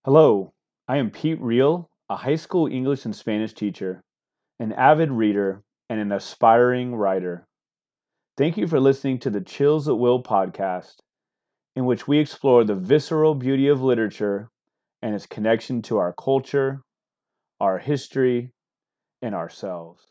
Hello, I am Pete Reel, a high school English and Spanish teacher, an avid reader, and an aspiring writer. Thank you for listening to the Chills at Will podcast, in which we explore the visceral beauty of literature and its connection to our culture, our history, and ourselves.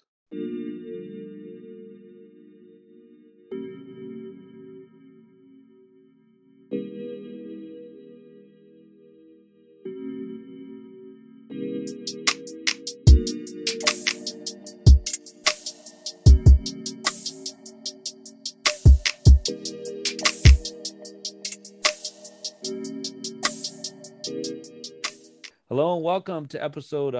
Hello and welcome to episode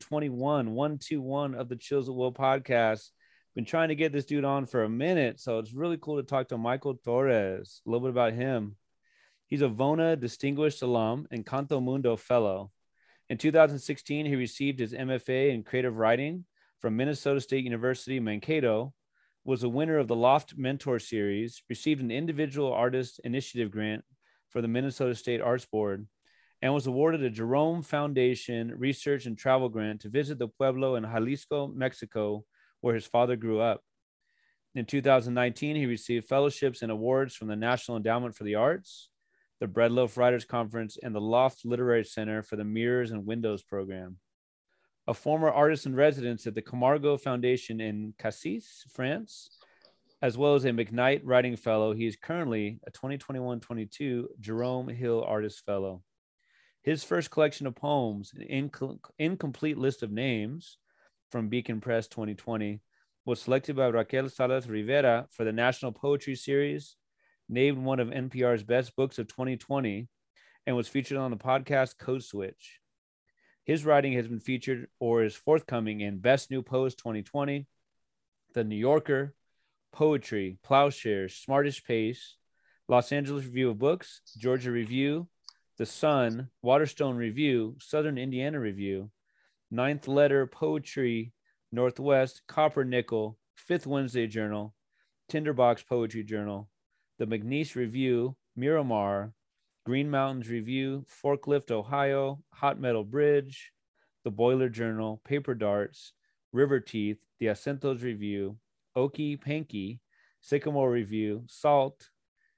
121 of the Chills at Will podcast. Been trying to get this dude on for a minute, so it's really cool to talk to Michael Torres. A little bit about him. He's a VONA Distinguished Alum and Canto Mundo Fellow. In 2016, he received his MFA in Creative Writing from Minnesota State University, Mankato, was a winner of the Loft Mentor Series, received an Individual Artist Initiative grant for the Minnesota State Arts Board, and was awarded a Jerome Foundation Research and Travel Grant to visit the pueblo in Jalisco, Mexico, where his father grew up. In 2019, he received fellowships and awards from the National Endowment for the Arts, the Breadloaf Writers Conference, and the Loft Literary Center for the Mirrors and Windows program. A former artist in residence at the Camargo Foundation in Cassis, France, as well as a McKnight Writing Fellow, he is currently a 2021-22 Jerome Hill Artist Fellow. His first collection of poems, an incomplete list of names from Beacon Press 2020, was selected by Raquel Salas Rivera for the National Poetry Series, named one of NPR's best books of 2020, and was featured on the podcast Code Switch. His writing has been featured or is forthcoming in Best New Post 2020, The New Yorker, Poetry, Plowshares, Smartish Pace, Los Angeles Review of Books, Georgia Review, The Sun, Waterstone Review, Southern Indiana Review, Ninth Letter Poetry, Northwest, Copper Nickel, Fifth Wednesday Journal, Tinderbox Poetry Journal, the McNeese Review, Miramar, Green Mountains Review, Forklift, Ohio, Hot Metal Bridge, the Boiler Journal, Paper Darts, River Teeth, the Acentos Review, Okie Panky, Sycamore Review, Salt,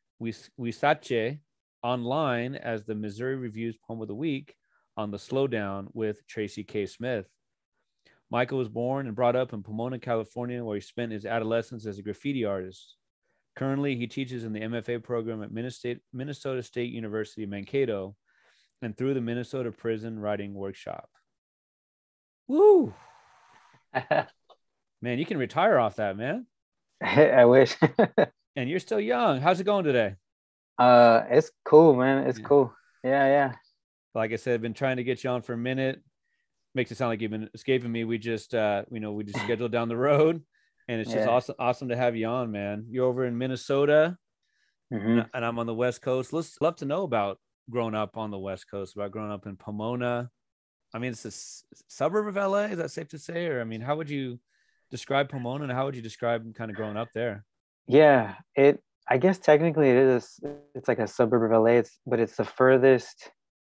Wisache, online as the Missouri Review's Poem of the Week on the Slowdown with Tracy K. Smith. Michael was born and brought up in Pomona, California, where he spent his adolescence as a graffiti artist. Currently, he teaches in the MFA program at Minnesota State University, Mankato, and through the Minnesota Prison Writing Workshop. Woo! Man, you can retire off that, man. I wish. And you're still young. How's it going today? It's cool, man. It's cool. Yeah. Like I said, I've been trying to get you on for a minute. Makes it sound like you've been escaping me. We just scheduled down the road, and it's just awesome to have you on, man. You're over in Minnesota, and I'm on the West Coast. Let's love to know about growing up on the West Coast, about growing up in Pomona. I mean, it's a suburb of LA. Is that safe to say? Or, I mean, how would you describe Pomona, and how would you describe kind of growing up there? Yeah, I guess technically it's like a suburb of LA, but it's the furthest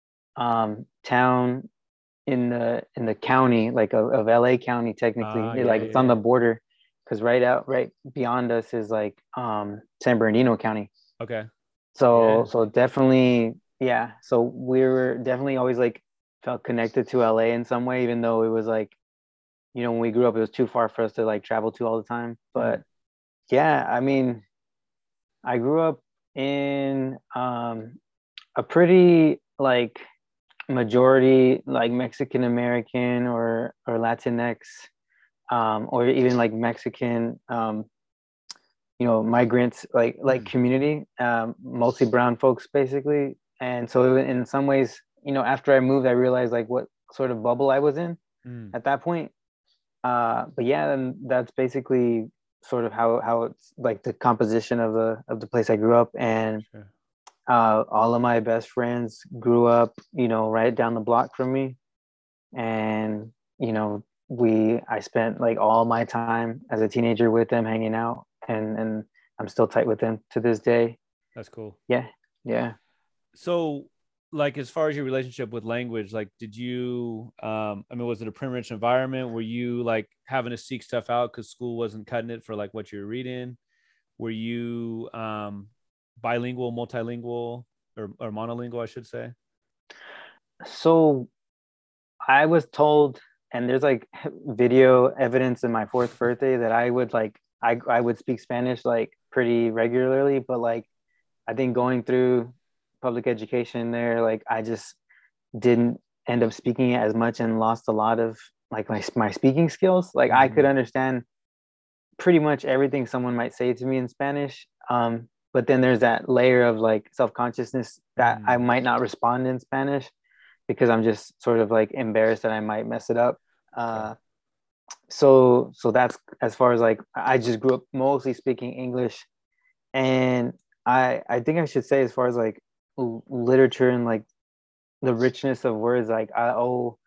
town in the county, like of LA County technically. It's on the border, because right beyond us is like San Bernardino County. Okay. So definitely, yeah. So we were definitely always like felt connected to LA in some way, even though it was like, when we grew up, it was too far for us to like travel to all the time. But yeah, I mean, I grew up in a pretty like majority like Mexican American or Latinx, or even like Mexican migrants like community, mostly brown folks basically. And so in some ways, after I moved, I realized like what sort of bubble I was in at that point. But yeah, then that's basically sort of how it's like the composition of the place I grew up. And all of my best friends grew up, right down the block from me. And, I spent like all my time as a teenager with them hanging out, and I'm still tight with them to this day. That's cool. Yeah. So like as far as your relationship with language, like did you I mean, was it a pretty rich environment? Were you like having to seek stuff out because school wasn't cutting it for like what you were reading? Were you bilingual, multilingual, or monolingual, I should say? So I was told, and there's like video evidence in my fourth birthday that I would like I would speak Spanish like pretty regularly, but like I think going through public education there, like I just didn't end up speaking it as much and lost a lot of like my speaking skills. Like I could Mm-hmm. understand pretty much everything someone might say to me in Spanish. But then there's that layer of like self-consciousness that I Mm. might not respond in Spanish because I'm just sort of like embarrassed that I might mess it up. Okay. So that's as far as like I just grew up mostly speaking English, and I think I should say as far as like literature and like the richness of words, like I owe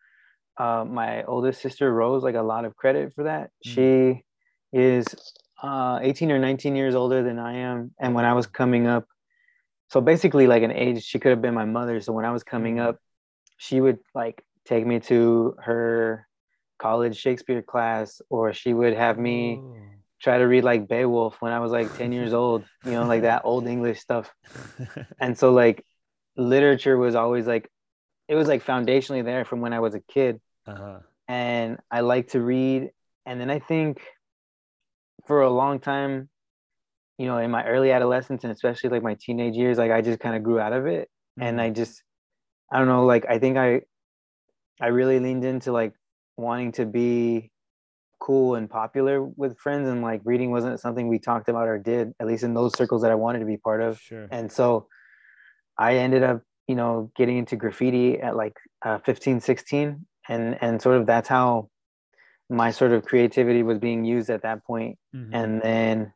my oldest sister Rose like a lot of credit for that. Mm. She is 18 or 19 years older than I am, and Oh when I was wow. coming up, so basically like an age she could have been my mother. So when I was coming Mm. up, she would like take me to her college Shakespeare class, or she would have me Oh. try to read like Beowulf when I was like 10 years old, you know, like that old English stuff. And so like literature was always like it was like foundationally there from when I was a kid. Uh-huh. And I like to read. And then I think for a long time, you know, in my early adolescence and especially like my teenage years, like I just kind of grew out of it. And Mm. I don't know, like I think I really leaned into like wanting to be cool and popular with friends, and like reading wasn't something we talked about or did, at least in those circles that I wanted to be part of. Sure. And so I ended up, you know, getting into graffiti at like 15, 16. And sort of that's how my sort of creativity was being used at that point. Mm-hmm. And then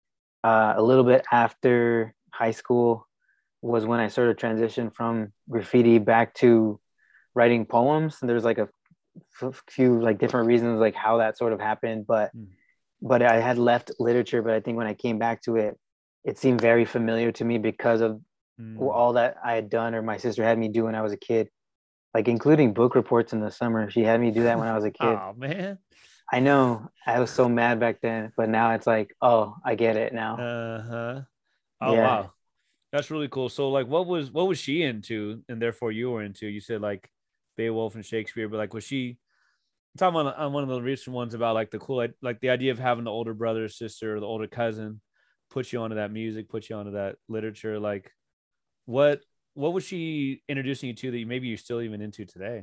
a little bit after high school was when I sort of transitioned from graffiti back to writing poems. And there's like a few like different reasons like how that sort of happened, Mm. but I had left literature. But I think when I came back to it, it seemed very familiar to me because of Mm. all that I had done or my sister had me do when I was a kid, like including book reports in the summer. She had me do that when I was a kid. Oh man. I know I was so mad back then, but now it's like, oh, I get it now. Uh-huh. Oh Yeah. wow. That's really cool. So like what was she into and therefore you were into? You said like Beowulf and Shakespeare, but like was she talking on one of the recent ones about like the cool like the idea of having the older brother or sister or the older cousin put you onto that music, put you onto that literature. Like what what was she introducing you to that maybe you're still even into today?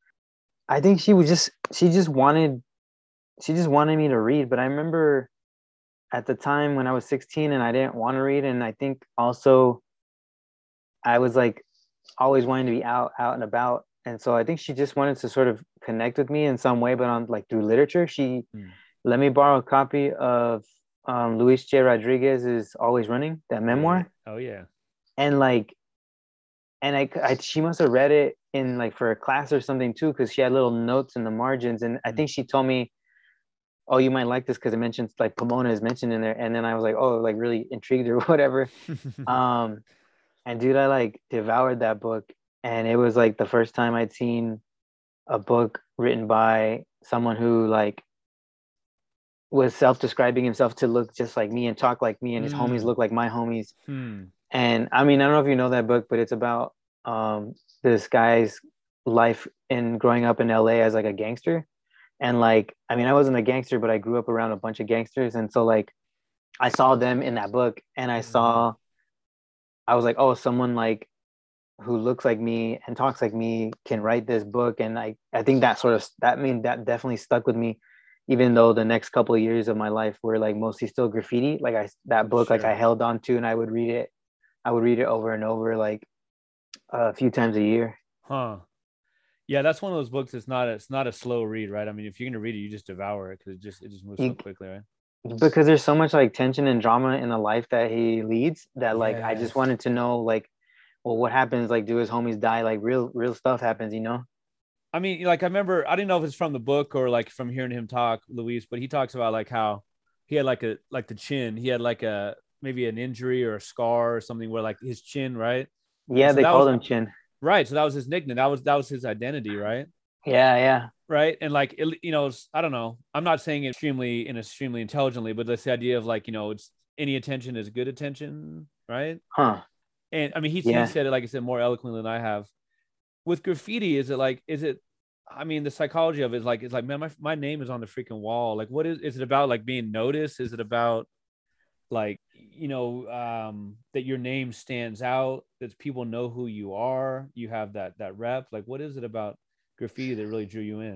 I think she just wanted me to read. But I remember at the time when I was 16 and I didn't want to read. And I think also I was like always wanting to be out and about. And so I think she just wanted to sort of connect with me in some way, but on like through literature. She Hmm. let me borrow a copy of Luis J. Rodriguez's Always Running, that Yeah. memoir. Oh yeah. And like, and she must have read it in like for a class or something too, because she had little notes in the margins. And I Hmm. think she told me, oh, you might like this because it mentions like Pomona is mentioned in there. And then I was like, oh, like really intrigued or whatever. Um, and dude, I like devoured that book. And it was like the first time I'd seen a book written by someone who like was self-describing himself to look just like me and talk like me, and his homies Mm. look like my homies. Hmm. And I mean, I don't know if you know that book, but it's about this guy's life in growing up in LA as like a gangster. And like, I mean, I wasn't a gangster, but I grew up around a bunch of gangsters. And so like I saw them in that book, and Mm-hmm. I was like, oh, someone like who looks like me and talks like me can write this book. And I think that sort of that mean that definitely stuck with me, even though the next couple of years of my life were like mostly still graffiti. Like that book, like I Sure. held on to, and I would read it over and over, like a few times a year. Huh. Yeah, that's one of those books. It's not a slow read, right? I mean, if you're gonna read it, you just devour it because it just moves so You, quickly, right? because there's so much like tension and drama in the life that he leads that like I just Yes. wanted to know like, well, what happens? Like, do his homies die? Like real stuff happens, you know? I mean, like I remember, I didn't know if it's from the book or like from hearing him talk, Luis, but he talks about like how he had like the chin, he had like a maybe an injury or a scar or something where like his chin, right? And Yeah, so they that was called him Chin. Right. So that was his nickname. That was his identity, right? Yeah. Right. And like, I don't know. I'm not saying it extremely intelligently, but that's the idea of like, it's any attention is good attention, right? Huh. And I mean, he Yeah. said it, like I said, more eloquently than I have. With graffiti, I mean, the psychology of it is like, it's like, man, my name is on the freaking wall. Like, is it about like being noticed? Is it about like, that your name stands out, that people know who you are, you have that rep? Like, what is it about graffiti that really drew you in?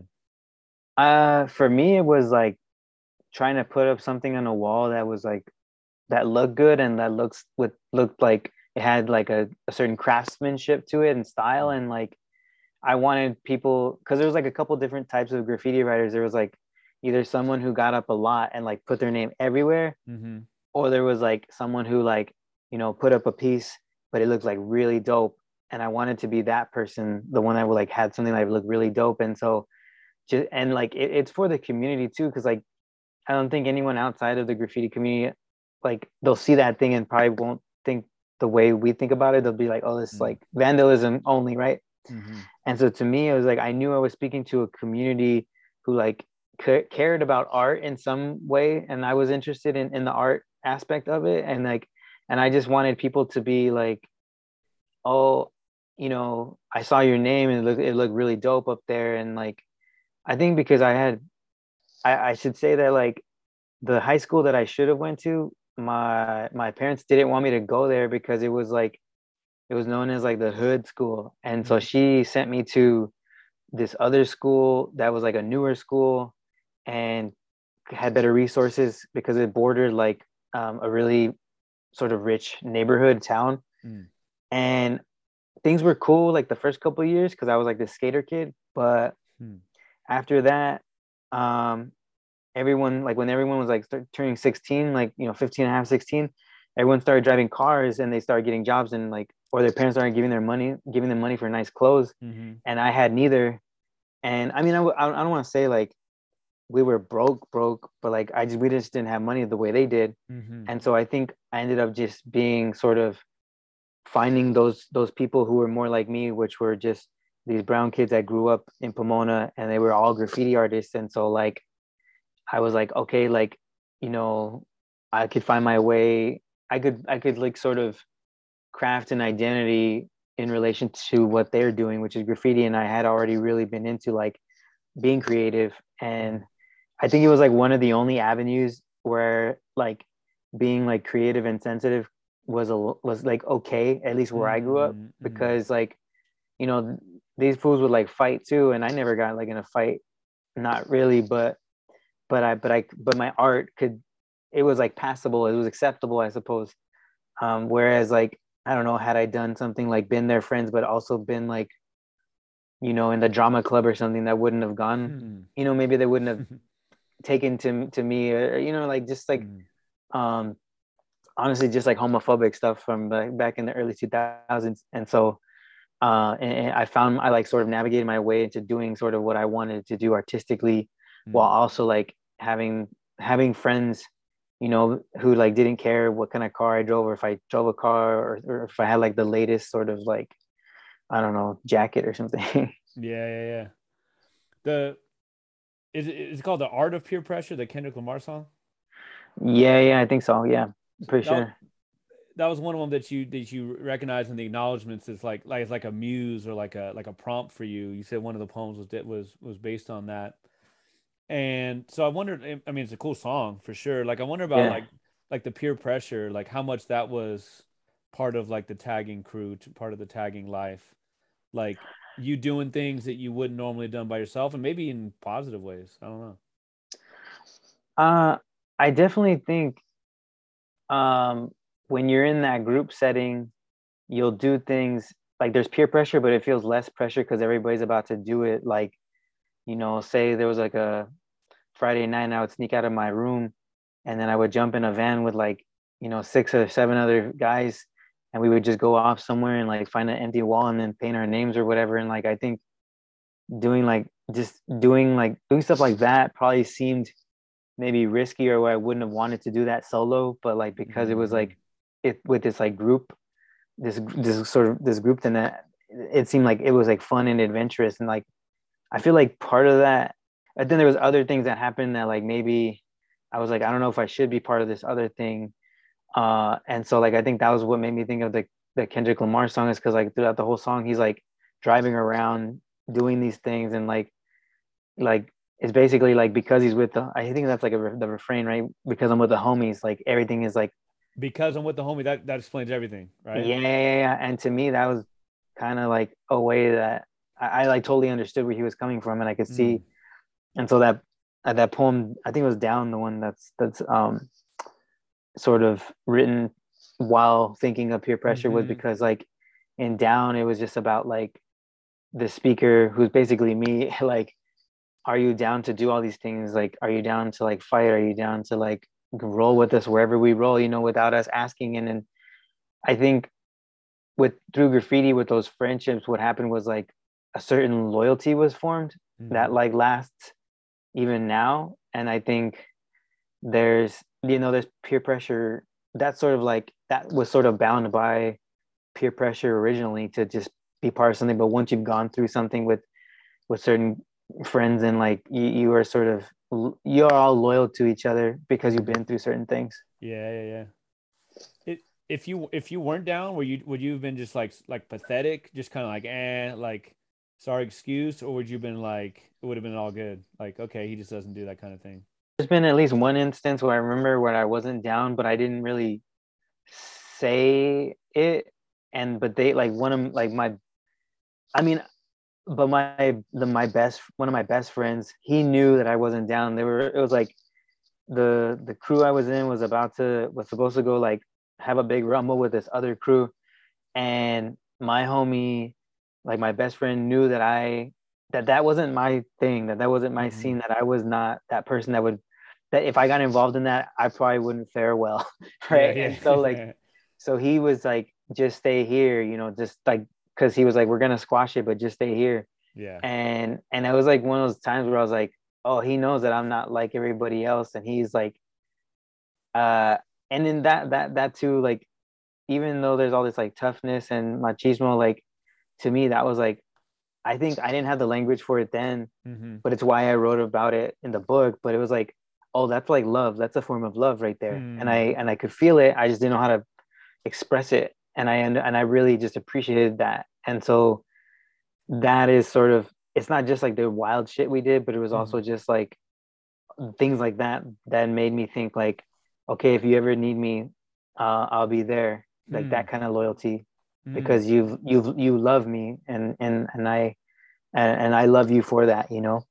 For me, it was like trying to put up something on a wall that was like that looked good and that looked like it had like a certain craftsmanship to it and style. And like I wanted people, because there was like a couple different types of graffiti writers. There was like either someone who got up a lot and like put their name everywhere, Mm-hmm. or there was like someone who like, put up a piece but it looked like really dope. And I wanted to be that person, the one that would like had something that looked really dope. And so just, and like it's for the community too, because like I don't think anyone outside of the graffiti community, like they'll see that thing and probably won't think the way we think about it. They'll be like, oh, this is like vandalism only, right? Mm-hmm. And so to me, it was like I knew I was speaking to a community who like cared about art in some way, and I was interested in the art aspect of it, and like, and I just wanted people to be like, oh, I saw your name and it looked really dope up there, and like I think because I should say that like the high school that I should have went to, my parents didn't want me to go there because it was like it was known as like the hood school. And so she sent me to this other school that was like a newer school and had better resources because it bordered like a really sort of rich neighborhood town. Mm. And things were cool like the first couple of years because I was like this skater kid. But after that, um, everyone, like when everyone was like turning 16, like 15 and a half, 16, everyone started driving cars and they started getting jobs, and like, or their parents started giving them money for nice clothes. Mm-hmm. And I had neither. And I mean, I don't want to say like we were broke, but like we just didn't have money the way they did. Mm-hmm. And so I think I ended up just being sort of finding those people who were more like me, which were just these brown kids that grew up in Pomona, and they were all graffiti artists. And so like I was like, okay, like, I could find my way. I could like sort of craft an identity in relation to what they're doing, which is graffiti. And I had already really been into like being creative. And I think it was like one of the only avenues where like being like creative and sensitive was like okay, at least where I grew up, because like, these fools would like fight too. And I never got like in a fight, not really, but my art it was like passable, it was acceptable, I suppose. Whereas like, I don't know, had I done something like been their friends, but also been like, in the drama club or something, that wouldn't have gone, maybe they wouldn't have taken to me, or, like just like, honestly, just like homophobic stuff from back in the early 2000s. And so, and I like sort of navigated my way into doing sort of what I wanted to do artistically, while also like having friends, who like didn't care what kind of car I drove, or if I drove a car, or if I had like the latest sort of like, I don't know, jacket or something. Yeah. The is it called The Art of Peer Pressure, the Kendrick Lamar song? Yeah, I think so. Yeah, pretty that, sure. that was one of them that you recognize in the acknowledgments. It's like it's like a muse or like a prompt for you. You said one of the poems was based on that. And so I wondered, I mean, it's a cool song for sure. Like I wonder about Yeah. like the peer pressure, like how much that was part of like the tagging crew, part of the tagging life, like you doing things that you wouldn't normally have done by yourself, and maybe in positive ways. I don't know. I definitely think um when you're in that group setting, you'll do things like there's peer pressure, but it feels less pressure because everybody's about to do it. Like, say there was like a Friday night and I would sneak out of my room, and then I would jump in a van with like, 6 or 7 other guys, and we would just go off somewhere and like find an empty wall and then paint our names or whatever. And like I think doing stuff like that probably seemed maybe risky, or where I wouldn't have wanted to do that solo, but like because it was like it with this like group, this group, then it seemed like it was like fun and adventurous, and like I feel like part of that. But then there was other things that happened that like maybe I was like, I don't know if I should be part of this other thing. And so like I think that was what made me think of the Kendrick Lamar song, is because like throughout the whole song he's like driving around doing these things, and like it's basically like because he's with the, I think that's like the refrain, right? Because I'm with the homies, like everything is like, Because I'm with the homie, that explains everything, right? yeah. And to me that was kind of like a way that I like totally understood where he was coming from, and I could Mm. see. And so that poem, I think it was Down, the one that's sort of written while thinking of peer pressure, was Mm-hmm. because like in Down it was just about like the speaker, who's basically me, like, are you down to do all these things? Like, are you down to like fight? Are you down to like roll with us wherever we roll, without us asking? And then I think with through graffiti, with those friendships, what happened was like a certain loyalty was formed that Mm-hmm. like lasts even now. And I think there's peer pressure, that's sort of like, that was sort of bound by peer pressure originally, to just be part of something. But once you've gone through something with certain friends, and like you are sort of, you're all loyal to each other because you've Mm-hmm. been through certain things. Yeah, yeah, yeah. If you weren't down, would you have been just like pathetic, just kind of like like sorry excuse, or would you have been like it would have been all good, like okay, he just doesn't do that kind of thing. There's been at least one instance where I remember where I wasn't down, but I didn't really say it. And but they like one of like my, I mean, but my best, one of my best friends, he knew that I wasn't down. It was like the crew I was in was supposed to go like have a big rumble with this other crew, and my homie, like my best friend, knew that wasn't my thing, that wasn't my Mm-hmm. scene, that I was not that person that if I got involved in that, I probably wouldn't fare well, Yeah, right? And so like, yeah. so he was like, just stay here, just like, because he was like, we're gonna squash it, but just stay here. Yeah. And it was like one of those times where I was like, oh, he knows that I'm not like everybody else, and he's like, uh, and then that too, like, even though there's all this like toughness and machismo, like to me that was like, I think I didn't have the language for it then, Mm-hmm. but it's why I wrote about it in the book. But it was like, oh, that's like love. That's a form of love right there. And Hmm. I could feel it. I just didn't know how to express it. And I really just appreciated that. And so that is sort of, it's not just like the wild shit we did, but it was Hmm. also just like things like that made me think like, okay, if you ever need me, I'll be there. Like Mm. that kind of loyalty, Mm. because you love me, and I love you for that,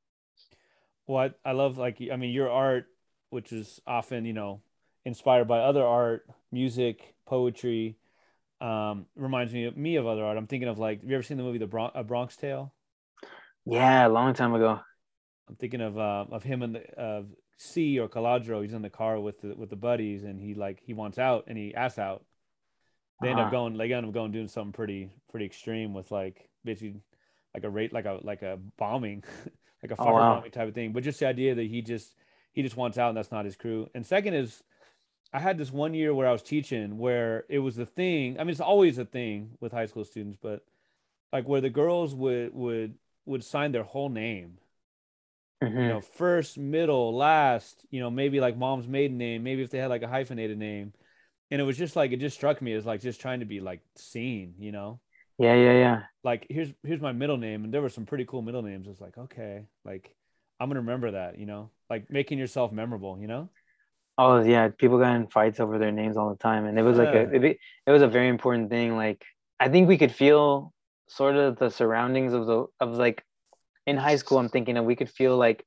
Well, I love like I mean your art, which is often inspired by other art, music, poetry. Reminds me of other art. I'm thinking of like, have you ever seen the movie A Bronx Tale? Yeah, a long time ago. I'm thinking of him and the C or Caladro. He's in the car with the buddies, and he wants out, and he asks out. Uh-huh. They end up going doing something pretty extreme with like basically like a rate like a bombing, like a Oh wow. firebombing type of thing. But just the idea that he just wants out, and that's not his crew. And second is I had this one year where I was teaching where it was the thing. I mean, it's always a thing with high school students, but like where the girls would sign their whole name, Hmm. first, middle, last, maybe like mom's maiden name, maybe if they had like a hyphenated name. And it was just like, it just struck me as like just trying to be like seen. Yeah. Like here's my middle name. And there were some pretty cool middle names. It's like, okay, like I'm gonna remember that, like making yourself memorable. Oh yeah, people got in fights over their names all the time, and it was like Yeah. it was a very important thing. Like I think we could feel sort of the surroundings of like in high school. I'm thinking of, we could feel like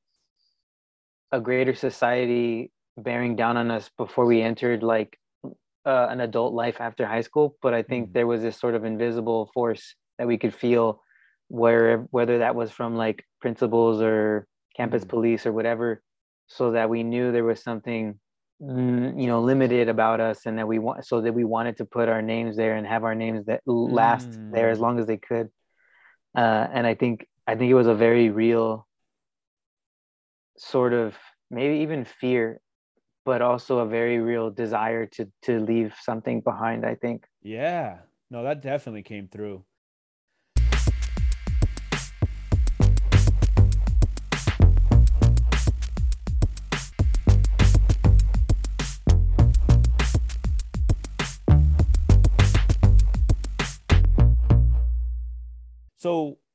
a greater society bearing down on us before we entered like an adult life after high school. But I think Mm, there was this sort of invisible force that we could feel, whether that was from like principals or campus mm, police or whatever, so that we knew there was something, limited about us, and that we wanted to put our names there and have our names that last there as mm. long as they could. And I think it was a very real sort of, maybe even fear, but also a very real desire to leave something behind, I think. Yeah. No, that definitely came through.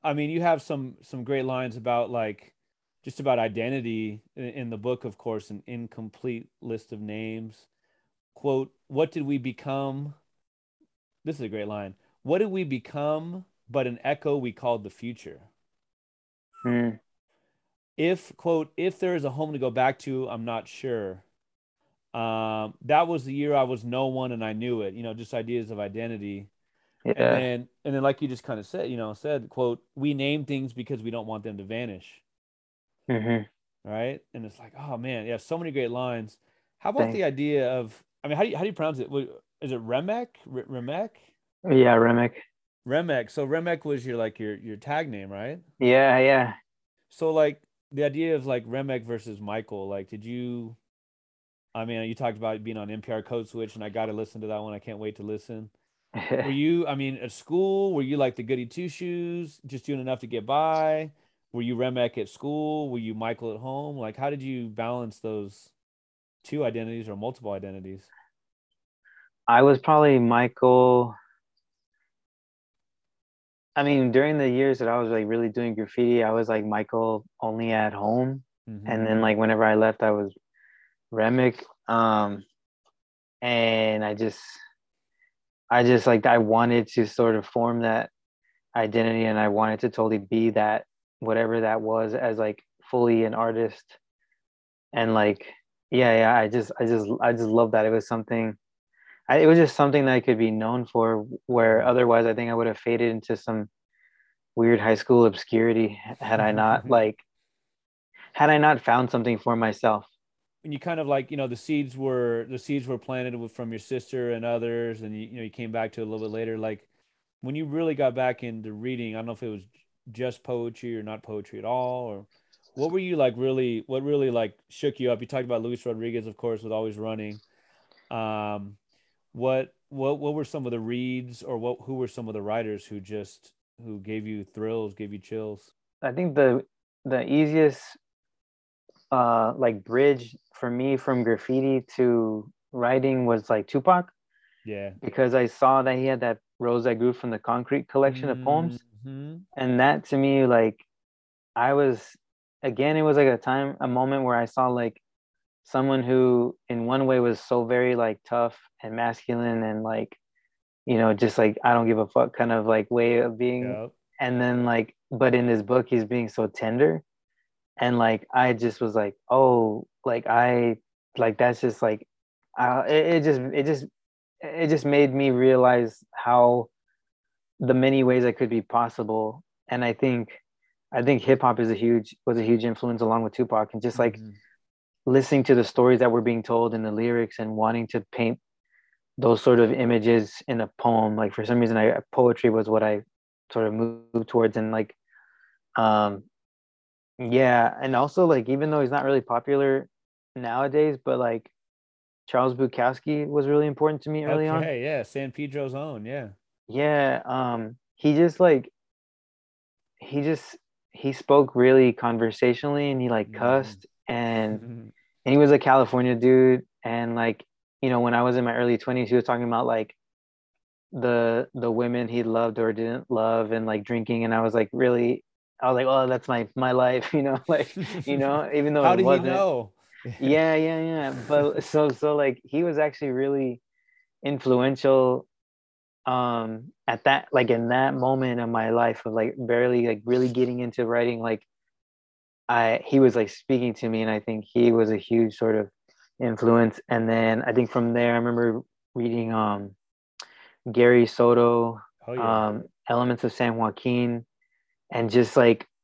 I mean, you have some great lines about like just about identity in the book, of course, an incomplete list of names. Quote, what did we become? This is a great line. What did we become but an echo we called the future? Mm. If, quote, if there is a home to go back to, I'm not sure. That was the year I was no one and I knew it, just ideas of identity. And Yeah. then like you just kind of said, said, quote, we name things because we don't want them to vanish. Mm-hmm. Right. And it's like, oh man, yeah, so many great lines. How about Thanks. the idea of, I mean, how do you pronounce it? Is it Remek? Remek? Yeah, Remick. Remek. So Remek was your tag name, right? Yeah, yeah. So like the idea of like Remek versus Michael, like did you I mean, you talked about being on NPR Code Switch and I got to listen to that one. I can't wait to listen. Were you, I mean, at school, were you like the goody two shoes, just doing enough to get by? Were you Remek at school? Were you Michael at home? Like, how did you balance those two identities or multiple identities? I was probably Michael. I mean, during the years that I was like really doing graffiti, I was like Michael only at home. And then Mm-hmm. like whenever I left, I was Remick. And I just like I wanted to sort of form that identity and I wanted to totally be that whatever that was as like fully an artist. And like yeah, I just love that. It was something it was just something that I could be known for where otherwise I think I would have faded into some weird high school obscurity had I not found something for myself. And you kind of like, the seeds were planted from your sister and others, and you came back to it a little bit later. Like when you really got back into reading, I don't know if it was just poetry or not poetry at all, or what were you like what really like shook you up? You talked about Luis Rodriguez, of course, with Always Running. Um, what were some of the reads, or who were some of the writers who gave you thrills, gave you chills? I think the easiest like bridge for me from graffiti to writing was like Tupac Yeah. because I saw that he had that Rose that grew from the concrete collection of poems. Hmm. And that to me, like I was again, it was like a moment where I saw like someone who in one way was so very like tough and masculine and like, just like I don't give a fuck kind of like way of being. Yeah. And then like, but in this book, he's being so tender. And like I just was like, oh, like I like that's just like it just made me realize how the many ways that could be possible. And I think hip hop was a huge influence along with Tupac and just like Hmm. listening to the stories that were being told in the lyrics and wanting to paint those sort of images in a poem. Like for some reason poetry was what I sort of moved towards and like um yeah, and also like even though he's not really popular nowadays, but like Charles Bukowski was really important to me early on. Okay, yeah, San Pedro's own, yeah. Yeah, he just like he just he spoke really conversationally and he like Hmm. cussed and he was a California dude and like when I was in my early 20s he was talking about like the women he loved or didn't love and like drinking and I was like oh that's my life like even though How it did he wasn't. know? Yeah. But so like he was actually really influential at that like in that moment of my life of like barely like really getting into writing like I he was like speaking to me and I think he was a huge sort of influence. And then I think from there I remember reading Gary Soto, Oh yeah. Elements of San Joaquin, and just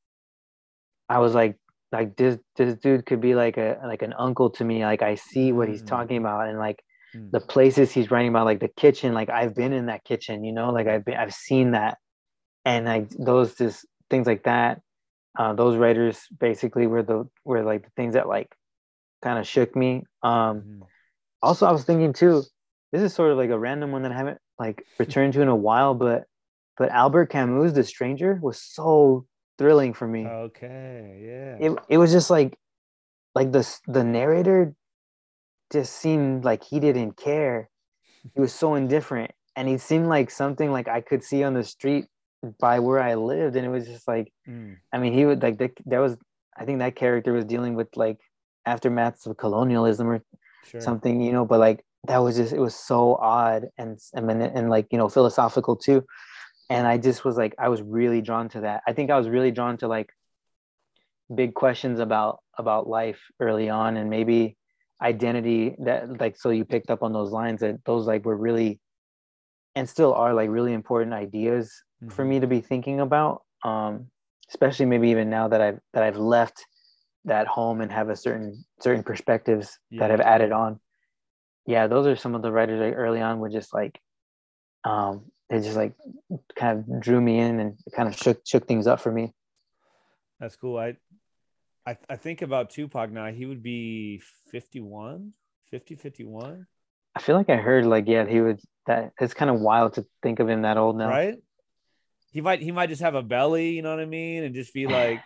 I was like this dude could be like an uncle to me. Like I see what he's Mm. talking about and like Mm. the places he's writing about, like the kitchen. Like I've been in that kitchen, like Mm. I've seen that, and like those just things like that. Those writers basically were like the things that like kind of shook me. Mhm. Also, I was thinking too. This is sort of like a random one that I haven't like returned to in a while, but Albert Camus' The Stranger was so thrilling for me. Okay, yeah. It was just like the narrator just seemed like he didn't care. He was so indifferent, and he seemed like something like I could see on the street by where I lived, and it was just like, I mean, he would like there was, I think that character was dealing with like aftermaths of colonialism or something, you know, but like that was just, it was so odd and like, you know, philosophical too. And I just was like, I was really drawn to that. I think I was really drawn to like big questions about life early on, and maybe identity, that like, so you picked up on those lines, that those like were really, and still are like really important ideas for me to be thinking about, especially maybe even now that I've left that home and have a certain perspectives that have added on. Yeah, those are some of the writers like early on were just like, they just like kind of drew me in and kind of shook things up for me. That's cool. I think about Tupac now. He would be 51, 50, 51. I feel like I heard like, yeah, he would, that it's kind of wild to think of him that old now. Right? He might just have a belly, you know what I mean? And just be like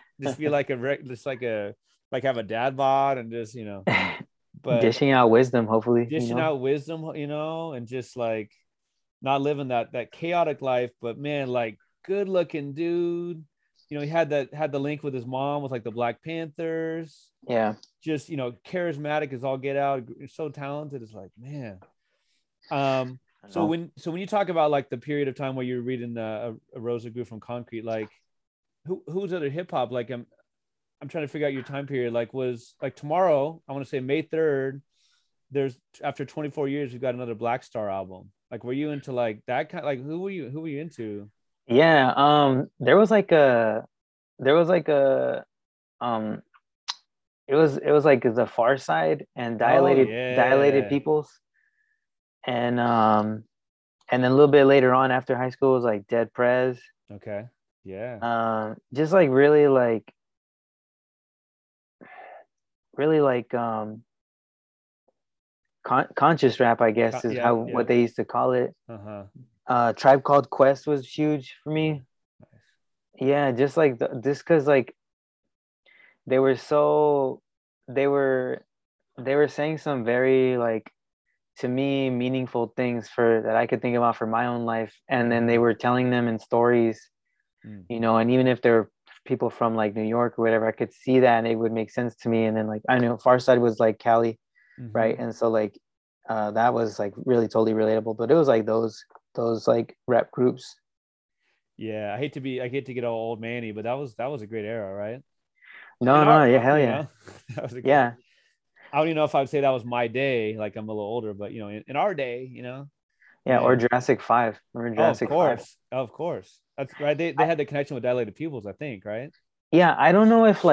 like have a dad bod and just, you know, but dishing out wisdom, hopefully. Dishing out wisdom, you know, and just like not living that chaotic life, but man, like good looking dude. You know, he had the link with his mom with like the Black Panthers. Yeah. Just, you know, charismatic as all get out. So talented. It's like, man. So when you talk about like the period of time where you're reading a Rose That Grew from Concrete, like who's other hip hop? Like I'm trying to figure out your time period. Like was like tomorrow, I want to say May 3rd, there's after 24 years, we've got another Black Star album. Like, were you into like that kind, like who were you into? Yeah, there was like a um it was like the Far Side and Dilated Peoples, and then a little bit later on after high school was like Dead Prez. Okay. Yeah. Just like really like conscious rap, I guess, is what they used to call it. Tribe Called Quest was huge for me. Nice. Yeah, just like this, because like they were saying some very like, to me, meaningful things for that I could think about for my own life, and then they were telling them in stories, you know, and even if they're people from like New York or whatever, I could see that and it would make sense to me. And then like I know Pharcyde was like Cali, right? And so like that was like really totally relatable. But it was like those like rap groups. Yeah, I hate to get all old manny, but that was a great era, right? No, yeah, hell yeah. That was yeah. I don't even know if I would say that was my day. Like I'm a little older, but you know, in our day, you know. Yeah, or Jurassic 5. Remember Jurassic 5? Of course. That's right. They had the connection with Dilated Peoples, I think, right? Yeah, I don't know if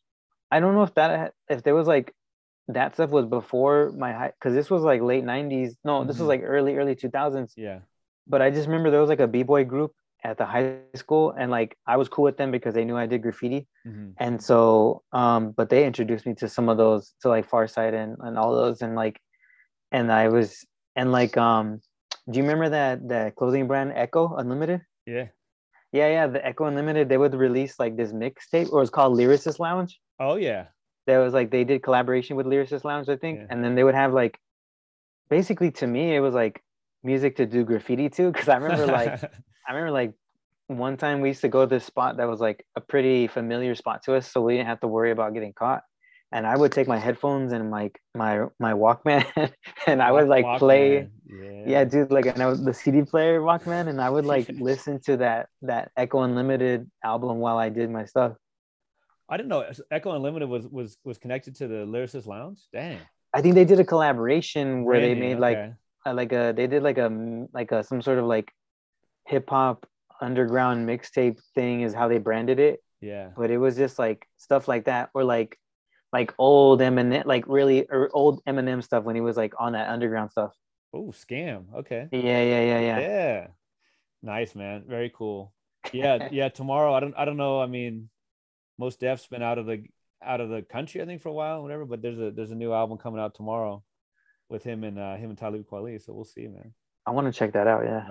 if there was like that stuff was before my high, because this was like late 90s. No, this was like early 2000s. Yeah. But I just remember there was like a b-boy group at the high school, and like I was cool with them because they knew I did graffiti. And so but they introduced me to some of those, to like Pharcyde and all those, and like, and I was, and like do you remember that clothing brand Echo Unlimited? Yeah. The Echo Unlimited, they would release like this mixtape, or it's called Lyricist Lounge. Oh yeah. There was like, they did collaboration with Lyricist Lounge, I think. And then they would have like, basically to me it was like music to do graffiti to, because I remember like one time we used to go to this spot that was like a pretty familiar spot to us, so we didn't have to worry about getting caught. And I would take my headphones and like my Walkman and I would like Walkman. Play. Yeah, dude, like, and I was the CD player Walkman, and I would like listen to that Echo Unlimited album while I did my stuff. I didn't know Echo Unlimited was connected to the Lyricist Lounge. Dang. I think they did a collaboration where they made they did like a some sort of like hip hop underground mixtape thing, is how they branded it. Yeah. But it was just like stuff like that, or like old Eminem, like really old Eminem stuff when he was like on that underground stuff. Oh, Scam. Okay. Yeah. Nice, man. Very cool. Yeah. Tomorrow, I don't know. I mean, Mos Def's been out of the country, I think, for a while, whatever. But there's a new album coming out tomorrow with him and Talib Kweli. So we'll see, man. I want to check that out. Yeah.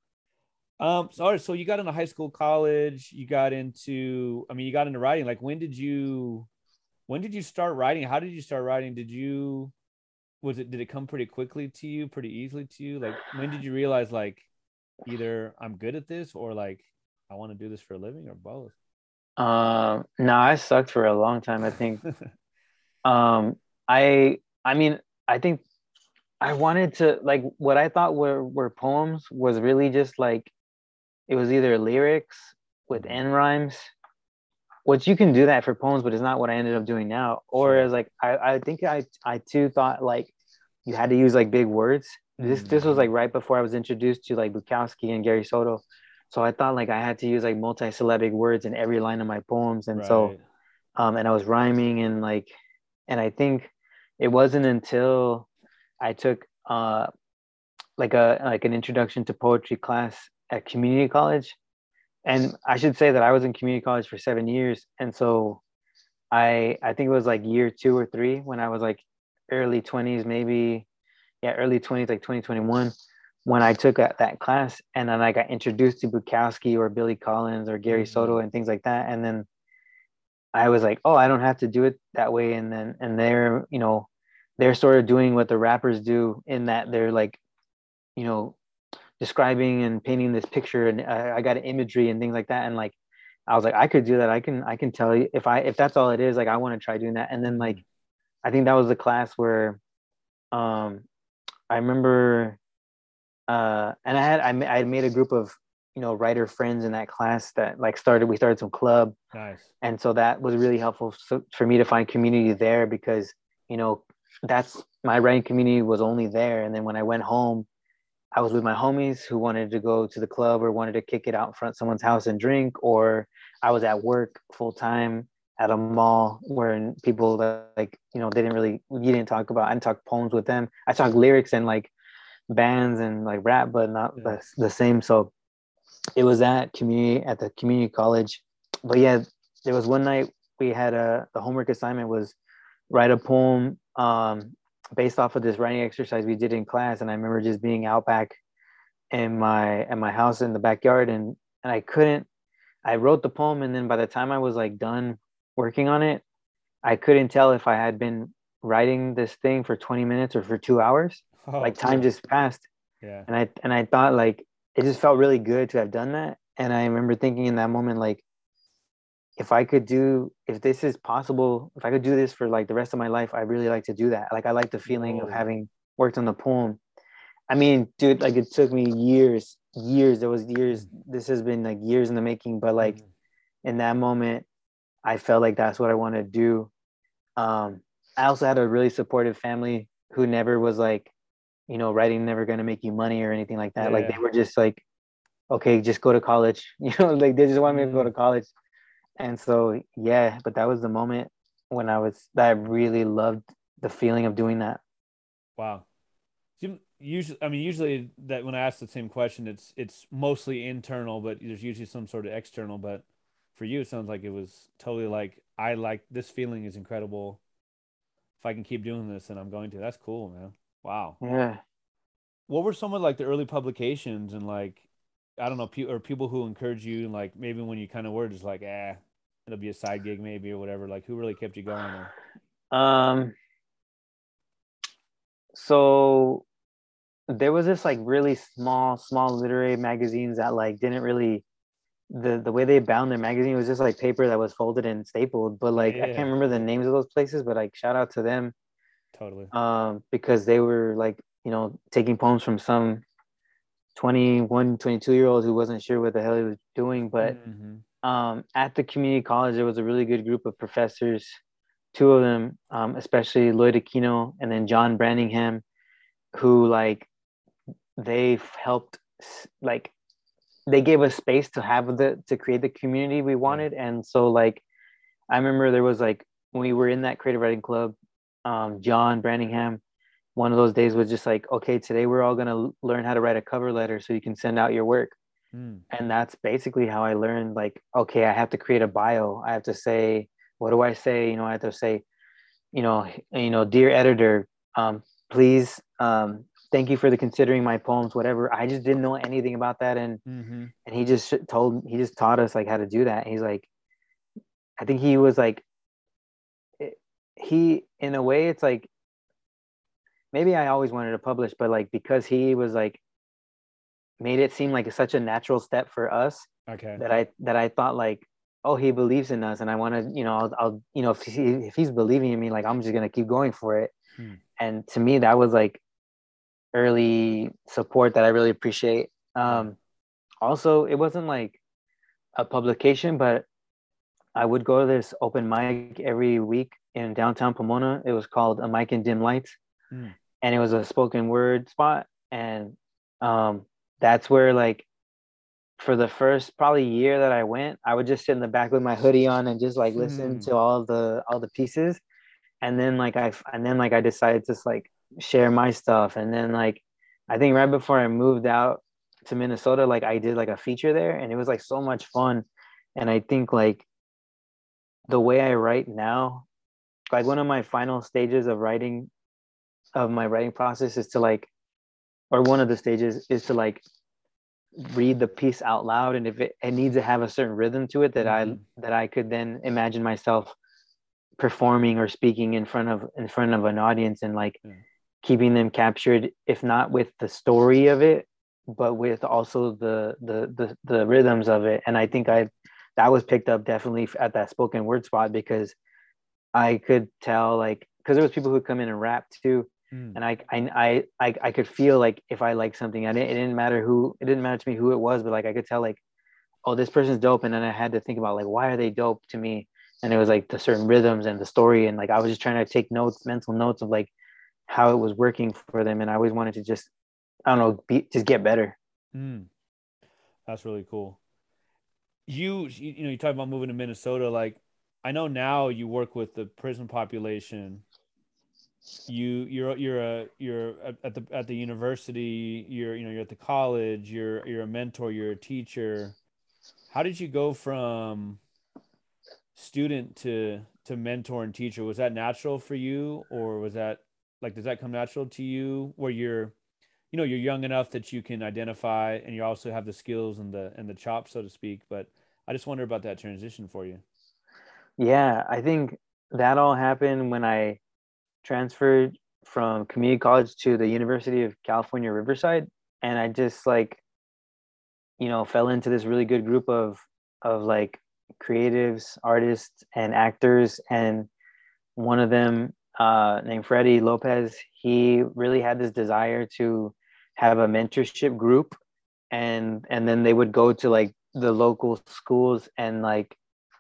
Right. So you got into high school, college. You got into writing. Like, when did you start writing? How did you start writing? Did it come pretty quickly to you, pretty easily to you? Like, when did you realize like either I'm good at this or like I want to do this for a living, or both? No, I sucked for a long time, I think. I mean, I think I wanted to, like, what I thought were poems was really just like, it was either lyrics with end rhymes, which you can do that for poems, but it's not what I ended up doing now. Or Sure. as like, I think I too thought like you had to use like big words. This was like right before I was introduced to like Bukowski and Gary Soto. So I thought like I had to use like multisyllabic words in every line of my poems. And so Right. and I was rhyming and like, and I think it wasn't until I took like an introduction to poetry class at community college. And I should say that I was in community college for 7 years. And so I think it was like year 2 or 3 when I was like early 20s, maybe, yeah, early 20s, like 2021, when I took that class. And then I got introduced to Bukowski or Billy Collins or Gary Soto and things like that. And then I was like, oh, I don't have to do it that way. And then, and they're, you know, they're sort of doing what the rappers do in that they're like, you know, describing and painting this picture, and I got imagery and things like that. And like, I was like, I could do that. I can tell you if that's all it is, like, I want to try doing that. And then like, I think that was the class where, um, I remember, and I had made a group of, you know, writer friends in that class that like we started some club. Nice. And so that was really helpful for me to find community there, because, you know, that's my writing community was only there. And then when I went home, I was with my homies who wanted to go to the club or wanted to kick it out in front of someone's house and drink, or I was at work full time at a mall where people that, like, you know, you didn't talk about, I didn't talk poems with them. I talked lyrics and like bands and like rap, but not the same. So it was at the community college. But yeah, there was one night we had the homework assignment was write a poem based off of this writing exercise we did in class. And I remember just being out back at my house in the backyard, and I wrote the poem, and then by the time I was like done working on it, I couldn't tell if I had been writing this thing for 20 minutes or for 2 hours. Oh, Like, cool. time just passed. Yeah. And I thought like it just felt really good to have done that. And I remember thinking in that moment, like, if this is possible, if I could do this for like the rest of my life, I'd really like to do that. Like, I like the feeling of having worked on the poem. I mean, dude, like, it took me years. There was years. This has been like years in the making, but like in that moment, I felt like that's what I want to do. I also had a really supportive family who never was like, you know, writing never gonna make you money or anything like that. Like, they were just like, okay, just go to college. You know, like, they just want me to go to college. And so, yeah, but that was the moment that I really loved the feeling of doing that. Wow. Usually that when I ask the same question, it's mostly internal, but there's usually some sort of external. But for you, it sounds like it was totally like, I like this feeling is incredible. If I can keep doing this, then I'm going to. That's cool, man. Wow. Yeah. What were some of like the early publications and like, I don't know, or people who encourage you, and like maybe when you kind of were just like, it'll be a side gig maybe or whatever. Like, who really kept you going? Or Um, so there was this like really small literary magazines that like didn't really, the way they bound their magazine was just like paper that was folded and stapled. But like, I can't remember the names of those places, but like, shout out to them. totally. Because they were like, you know, taking poems from some 21, 22-year-old who wasn't sure what the hell he was doing. But at the community college, there was a really good group of professors, two of them, especially Lloyd Aquino and then John Branningham, who like, they helped, like, they gave us space to create the community we wanted. And so like, I remember there was like, when we were in that creative writing club, John Branningham, one of those days was just like, okay, today we're all going to learn how to write a cover letter so you can send out your work. And that's basically how I learned, like, okay, I have to create a bio. I have to say, what do I say? You know, I have to say, dear editor, please, thank you for considering my poems, whatever. I just didn't know anything about that. And he just taught us like how to do that. He's like, I think he was like, in a way, it's like, maybe I always wanted to publish, but like, because he was like made it seem like such a natural step for us. Okay. That I thought like, oh, he believes in us, and I want to, you know, I'll you know, if he's believing in me, like I'm just gonna keep going for it. And to me, that was like early support that I really appreciate. Also, it wasn't like a publication, but I would go to this open mic every week in downtown Pomona. It was called A Mic in Dim Lights, and it was a spoken word spot. And that's where, like, for the first probably year that I went, I would just sit in the back with my hoodie on and just like listen to all the pieces. And then I decided to like share my stuff. And then like I think right before I moved out to Minnesota, like I did like a feature there, and it was like so much fun. And I think like the way I write now, like one of my final stages of my writing process is to like, or one of the stages is to like read the piece out loud, and if it needs to have a certain rhythm to it that I could then imagine myself performing or speaking in front of an audience, and like keeping them captured, if not with the story of it, but with also the rhythms of it. And I think that was picked up definitely at that spoken word spot, because I could tell, like, because there was people who come in and rap too, and I could feel like if I liked something, it didn't matter to me who it was, but like I could tell like, oh, this person's dope, and then I had to think about like, why are they dope to me? And it was like the certain rhythms and the story, and like I was just trying to take mental notes of like how it was working for them, and I always wanted to just, I don't know, just get better. That's really cool. You know, you talk about moving to Minnesota. Like, I know now you work with the prison population. You're at the university. You're at the college. You're a mentor. You're a teacher. How did you go from student to mentor and teacher? Was that natural for you, or was that like, does that come natural to you, where you're young enough that you can identify, and you also have the skills and the chops, so to speak? But I just wonder about that transition for you. Yeah, I think that all happened when I transferred from community college to the University of California, Riverside. And I just like, fell into this really good group of like creatives, artists, and actors. And one of them, named Freddie Lopez, he really had this desire to have a mentorship group, and then they would go to like the local schools and like,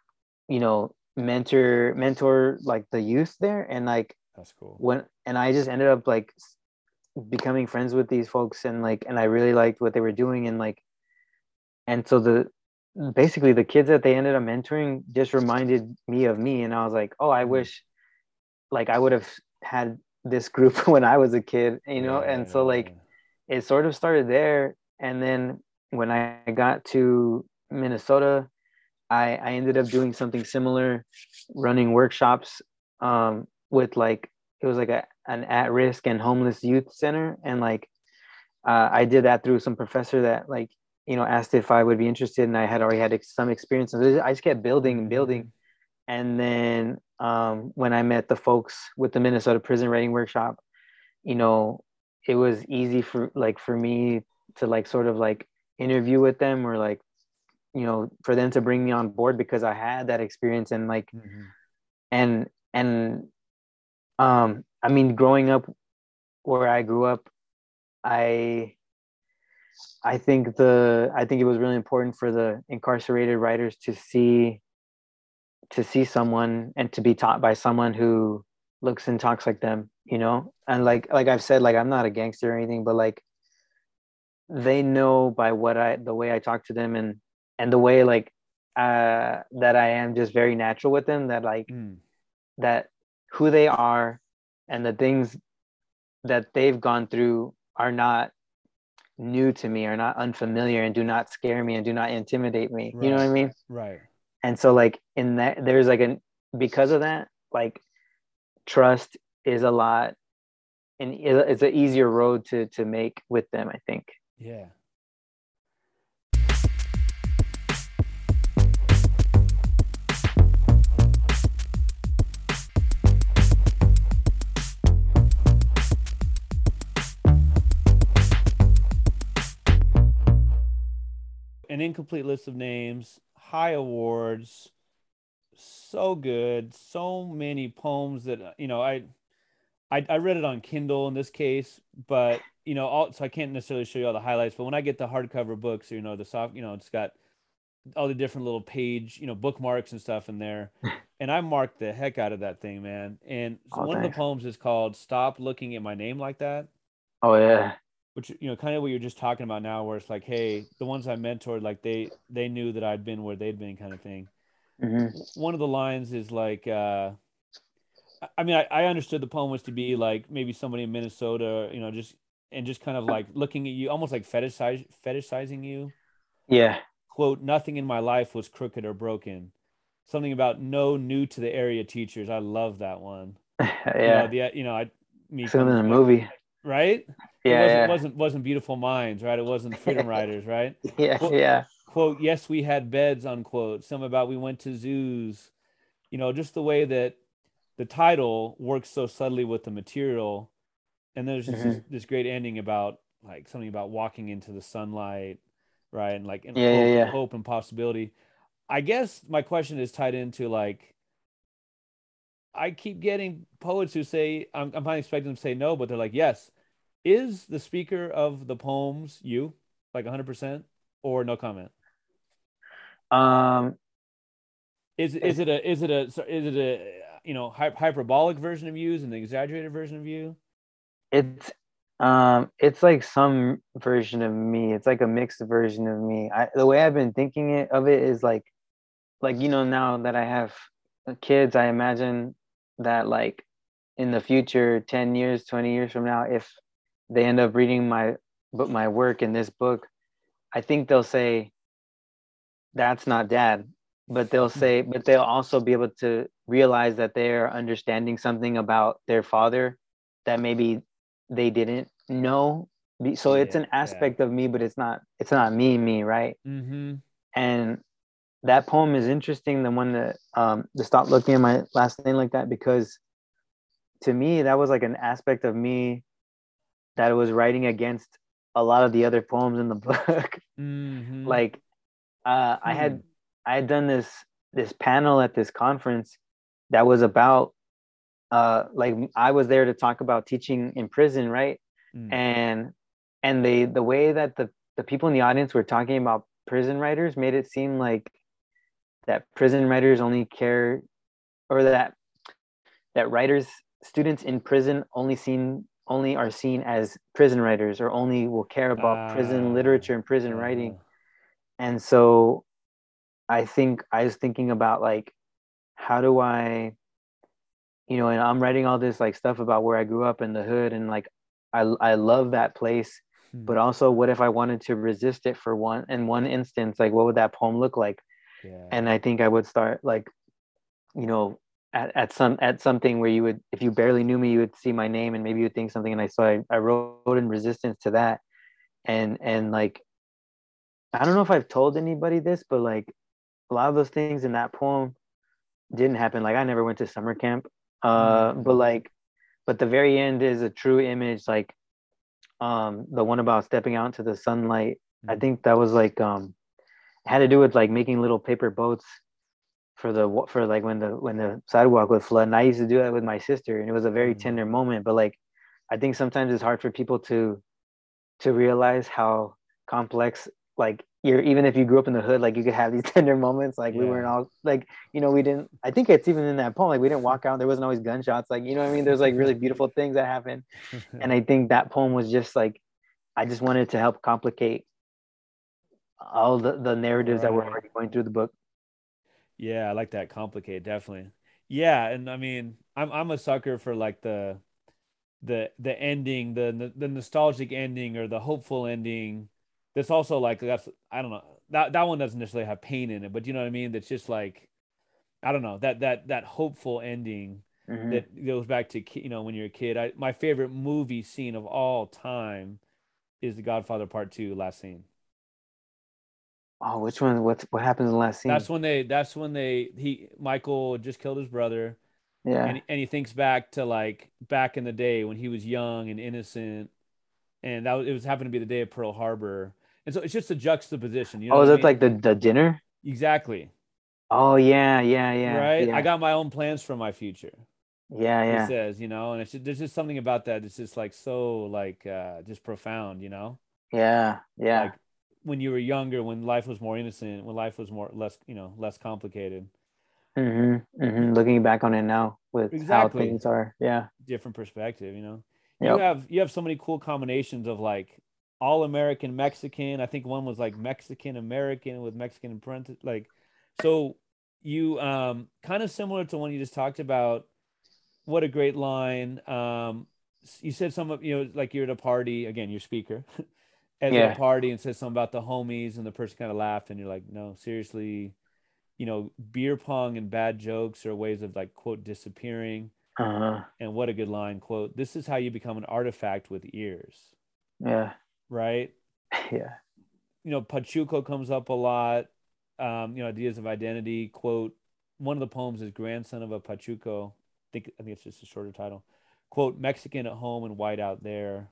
mentor like the youth there. And like, that's cool. And I just ended up like becoming friends with these folks, and like, and I really liked what they were doing, and like, and so basically the kids that they ended up mentoring just reminded me of me. And I was like, oh, I wish like I would have had this group when I was a kid, and so like it sort of started there. And then when I got to Minnesota, I ended up doing something similar, running workshops with like, it was like an at-risk and homeless youth center. And like I did that through some professor that like, asked if I would be interested, and I had already had some experience. I just kept building and building. And then when I met the folks with the Minnesota Prison Writing Workshop, it was easy for me to like sort of like interview with them, or like, for them to bring me on board, because I had that experience. And like, and I mean, growing up where I grew up, I think it was really important for the incarcerated writers to see someone and to be taught by someone who looks and talks like them, and like I've said, like I'm not a gangster or anything, but like they know by the way I talk to them, and the way like that I am just very natural with them, that like that who they are and the things that they've gone through are not new to me, are not unfamiliar, and do not scare me and do not intimidate me. Right. You know what I mean? Right. And so like in that, there's like because of that, like trust is a lot, and it's an easier road to make with them, I think. Yeah. incomplete list of names, high awards, so good, so many poems that I read it on Kindle in this case, but so I can't necessarily show you all the highlights. But when I get the hardcover books, the soft, it's got all the different little page, bookmarks and stuff in there. And I marked the heck out of that thing, man. And so one of the thanks. poems is called "Stop Looking at My Name Like That," Oh yeah. which kind of what you're just talking about now, where it's like, hey, the ones I mentored, like they knew that I'd been where they'd been, kind of thing. Mm-hmm. One of the lines is like, I mean, I understood the poem was to be like maybe somebody in Minnesota, just kind of like looking at you, almost like fetishizing you. Yeah. Quote, "Nothing in my life was crooked or broken." Something about no new to the area teachers. I love that one. Yeah. Me Seen comes in a back, movie. right? It wasn't Yeah, wasn't wasn't Beautiful Minds, right? It wasn't Freedom Riders, right? yeah. Yeah, Quote, yeah. quote, "Yes, we had beds," unquote. Some about we went to zoos. Just the way that the title works so subtly with the material. And there's just Mm-hmm. this great ending about like something about walking into the sunlight, right? And Yeah, yeah, yeah. hope and possibility. I guess my question is tied into like I keep getting poets who say I'm not expecting them to say no, but they're like, yes. Is the speaker of the poems you, like 100%, or no comment? Um, Is it's it a hyperbolic version of you, is an exaggerated version of you? it's like some version of me. It's like a mixed version of me. The way I've been thinking of it is like now that I have kids, I imagine that like in the future, 10 years, 20 years from now, if they end up reading my work in this book, I think they'll say that's not dad, but they'll also be able to realize that they're understanding something about their father that maybe they didn't know. So it's Yeah, an yeah. aspect of me, but it's not me, right? Mm-hmm. And that poem is interesting, the one that to stop looking at my last name like that, because to me that was like an aspect of me that was writing against a lot of the other poems in the book. Mm-hmm. Like uh, I Hmm. had I had done this panel at this conference that was about like I was there to talk about teaching in prison, right? Mm. And the way that the people in the audience were talking about prison writers made it seem like that prison writers only care, or that writers students in prison only are seen as prison writers, or only will care about prison Ah, literature and prison writing. uh-huh. And so I think I was thinking about like, how do and I'm writing all this like stuff about where I grew up in the hood, and like I love that place, Hmm. but also what if I wanted to resist it for one instance, like what would that poem look like? Yeah. And I think I would start like, you know, at something where you would, if you barely knew me, you would see my name and maybe you would think something. And I wrote in resistance to that. And like, I don't know if I've told anybody this, but like a lot of those things in that poem didn't happen. Like I never went to summer camp. But Mm-hmm. like, but the very end is a true image, like the one about stepping out into the sunlight. I Mm. think that was like it had to do with like making little paper boats for like when the sidewalk would flood. And I used to do that with my sister, and it was a very Mm. tender moment. But like, I think sometimes it's hard for people to realize how complex, like, you're, even if you grew up in the hood, like you could have these tender moments. Like we weren't Yeah. all like, we didn't, I think it's even in that poem, like we didn't walk out, there wasn't always gunshots, like, you know what I mean? There's like really beautiful things that happen. And I think that poem was just like, I just wanted to help complicate all the narratives that were Right. already going through the book. Yeah, I like that. Complicate, definitely. Yeah, and I mean, I'm a sucker for like the ending, the nostalgic ending or the hopeful ending. That's also like that's I don't know. That one doesn't necessarily have pain in it, but you know what I mean? That's just like I don't know, that hopeful ending Mm-hmm. that goes back to when you're a kid. My favorite movie scene of all time is The Godfather Part 2, last scene. Oh, which one? What happens in the last scene? That's when he Michael just killed his brother, Yeah. and he thinks back to like back in the day when he was young and innocent, and it was happened to be the day of Pearl Harbor. And so it's just a juxtaposition, you know Oh, what I that's mean? like the dinner. Exactly. Oh yeah, Right. I yeah, got my own plans for my future. yeah, He yeah, says, and there's just something about that. It's just like so like just profound, yeah, yeah. like when you were younger, when life was more innocent, when life was less, less complicated. Looking back on it now with how Exactly. things are, yeah, Different perspective. You yep, have so many cool combinations of like all American Mexican. I think one was like Mexican American with Mexican parental, like so you kind of similar to one you just talked about. What a great line. You said some of, like you're at a party, again, your speaker as at a yeah, party and says something about the homies, and the person kind of laughed, and you're like, no, seriously, beer pong and bad jokes are ways of like, quote, disappearing. uh-huh, And what a good line, quote, this is how you become an artifact with ears, yeah, right? yeah, Pachuco comes up a lot. Ideas of identity, quote, one of the poems is grandson of a Pachuco. I think it's just a shorter title. Quote, Mexican at home and white out there.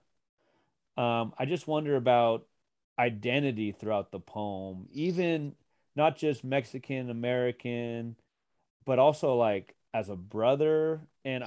I just wonder about identity throughout the poem, even not just Mexican American, but also like as a brother. And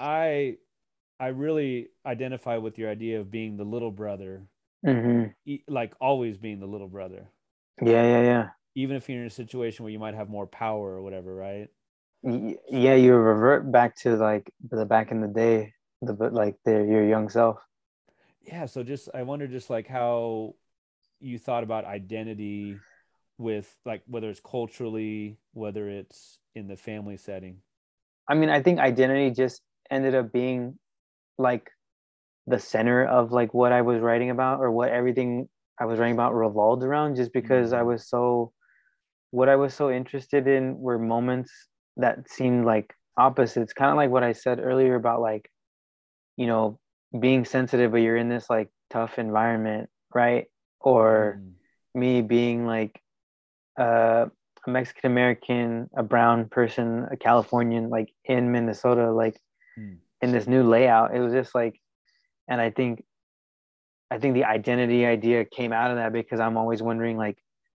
I really identify with your idea of being the little brother, mm-hmm. like always being the little brother, Yeah, yeah, yeah. even if you're in a situation where you might have more power or whatever, right? Yeah, you revert back to like the back in the day, like your young self. Yeah. So just, I wonder just like how you thought about identity with like whether it's culturally, whether it's in the family setting. I mean, I think identity just ended up being like the center of like what I was writing about or what everything I was writing about revolved around, just because Mm, what I was so interested in were moments that seemed like opposites, kind of like what I said earlier about like, you know, being sensitive, but you're in this like tough environment, right? Or mm, me being like uh, a Mexican American, a brown person, a Californian, like in Minnesota, like mm, in this new layout. It was just like, and I think the identity idea came out of that because I'm always wondering like,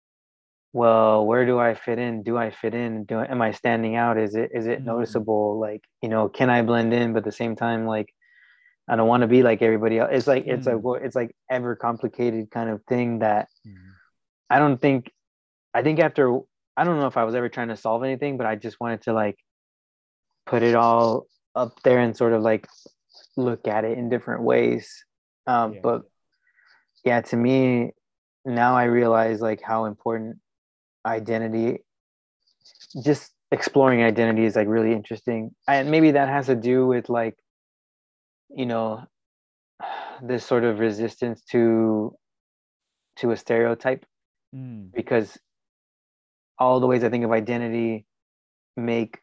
well, where do I fit in? Do I fit in? Am I standing out? Is it mm, noticeable? Like, can I blend in? But at the same time, like, I don't want to be like everybody else. It's like mm, it's like ever complicated kind of thing that mm, I don't think I think after I don't know if I was ever trying to solve anything, but I just wanted to like put it all up there and sort of like look at it in different ways. yeah. But yeah, to me now I realize like how important identity, just exploring identity is like really interesting. And maybe that has to do with like, you know, this sort of resistance to a stereotype Mm, because all the ways I think of identity make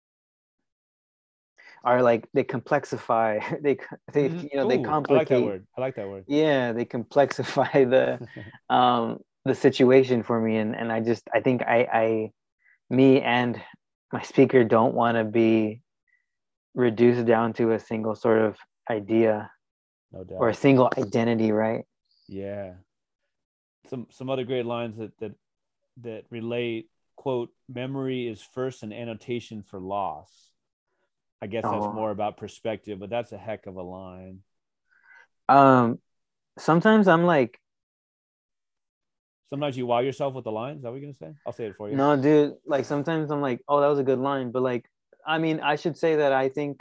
are like they complexify they they oh, I like that complicate, word. I like that word. yeah, they complexify the situation for me, and I think I me and my speaker don't want to be reduced down to a single sort of idea No or a doubt. single identity, right? Yeah. Some other great lines that relate, quote, memory is first an annotation for loss. I guess that's Oh, more about perspective, but that's a heck of a line. um, sometimes I'm like, Sometimes you wow yourself with the lines. Is that what you're gonna say? I'll say it for you. no, dude, like sometimes I'm like, oh, that was a good line, but like, I mean, I should say that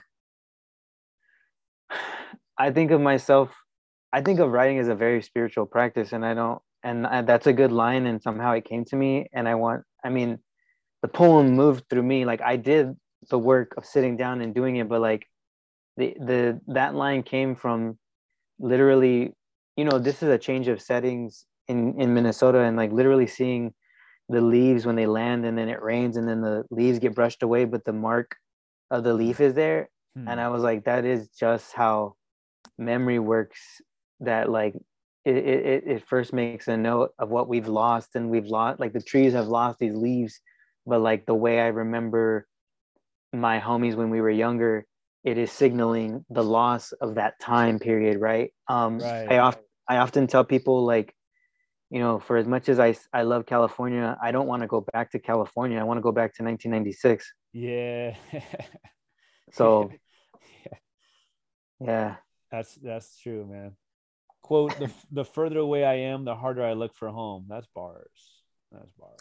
I think of myself, I think of writing as a very spiritual practice, and I don't, and that's a good line, and somehow it came to me, and I mean, the poem moved through me, like I did the work of sitting down and doing it, but like that line came from literally, this is a change of settings in Minnesota, and like literally seeing the leaves when they land, and then it rains, and then the leaves get brushed away, but the mark of the Hmm. leaf is there, and Hmm. I was like, that is just how memory works. That like it first makes a note of what we've lost, and we've lost, like the trees have lost these leaves, but like the way I remember my homies when we were younger, it is signaling the loss of that time period, right? Right. I often tell people like you know, for as much as I love California, I don't want to go back to California. I want to go back to 1996. Yeah. So yeah. That's true, man. Quote, the further away I am, the harder I look for home. That's bars. That's bars.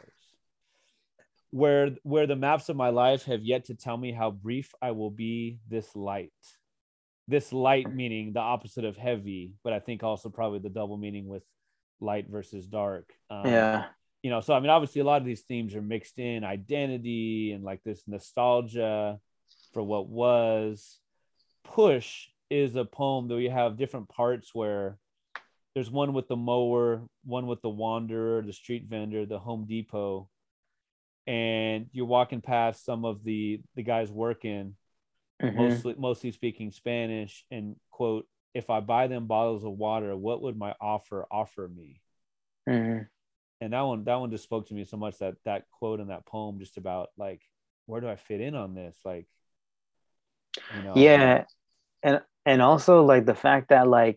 Where the maps of my life have yet to tell me how brief I will be this light. This light meaning the opposite of heavy, but I think also probably the double meaning with light versus dark. Yeah. You know, so I mean, obviously a lot of these themes are mixed in identity and like this nostalgia for what was. Push is a poem that we have different parts where there's one with the mower, one with the wanderer, the street vendor, the Home Depot, and you're walking past some of the guys working, Mm-hmm. mostly speaking Spanish, and quote, if I buy them bottles of water, what would my offer me? Mm-hmm. And that one just spoke to me so much, that quote in that poem, just about like, where do I fit in on this? Like, you know. Yeah. And also like the fact that like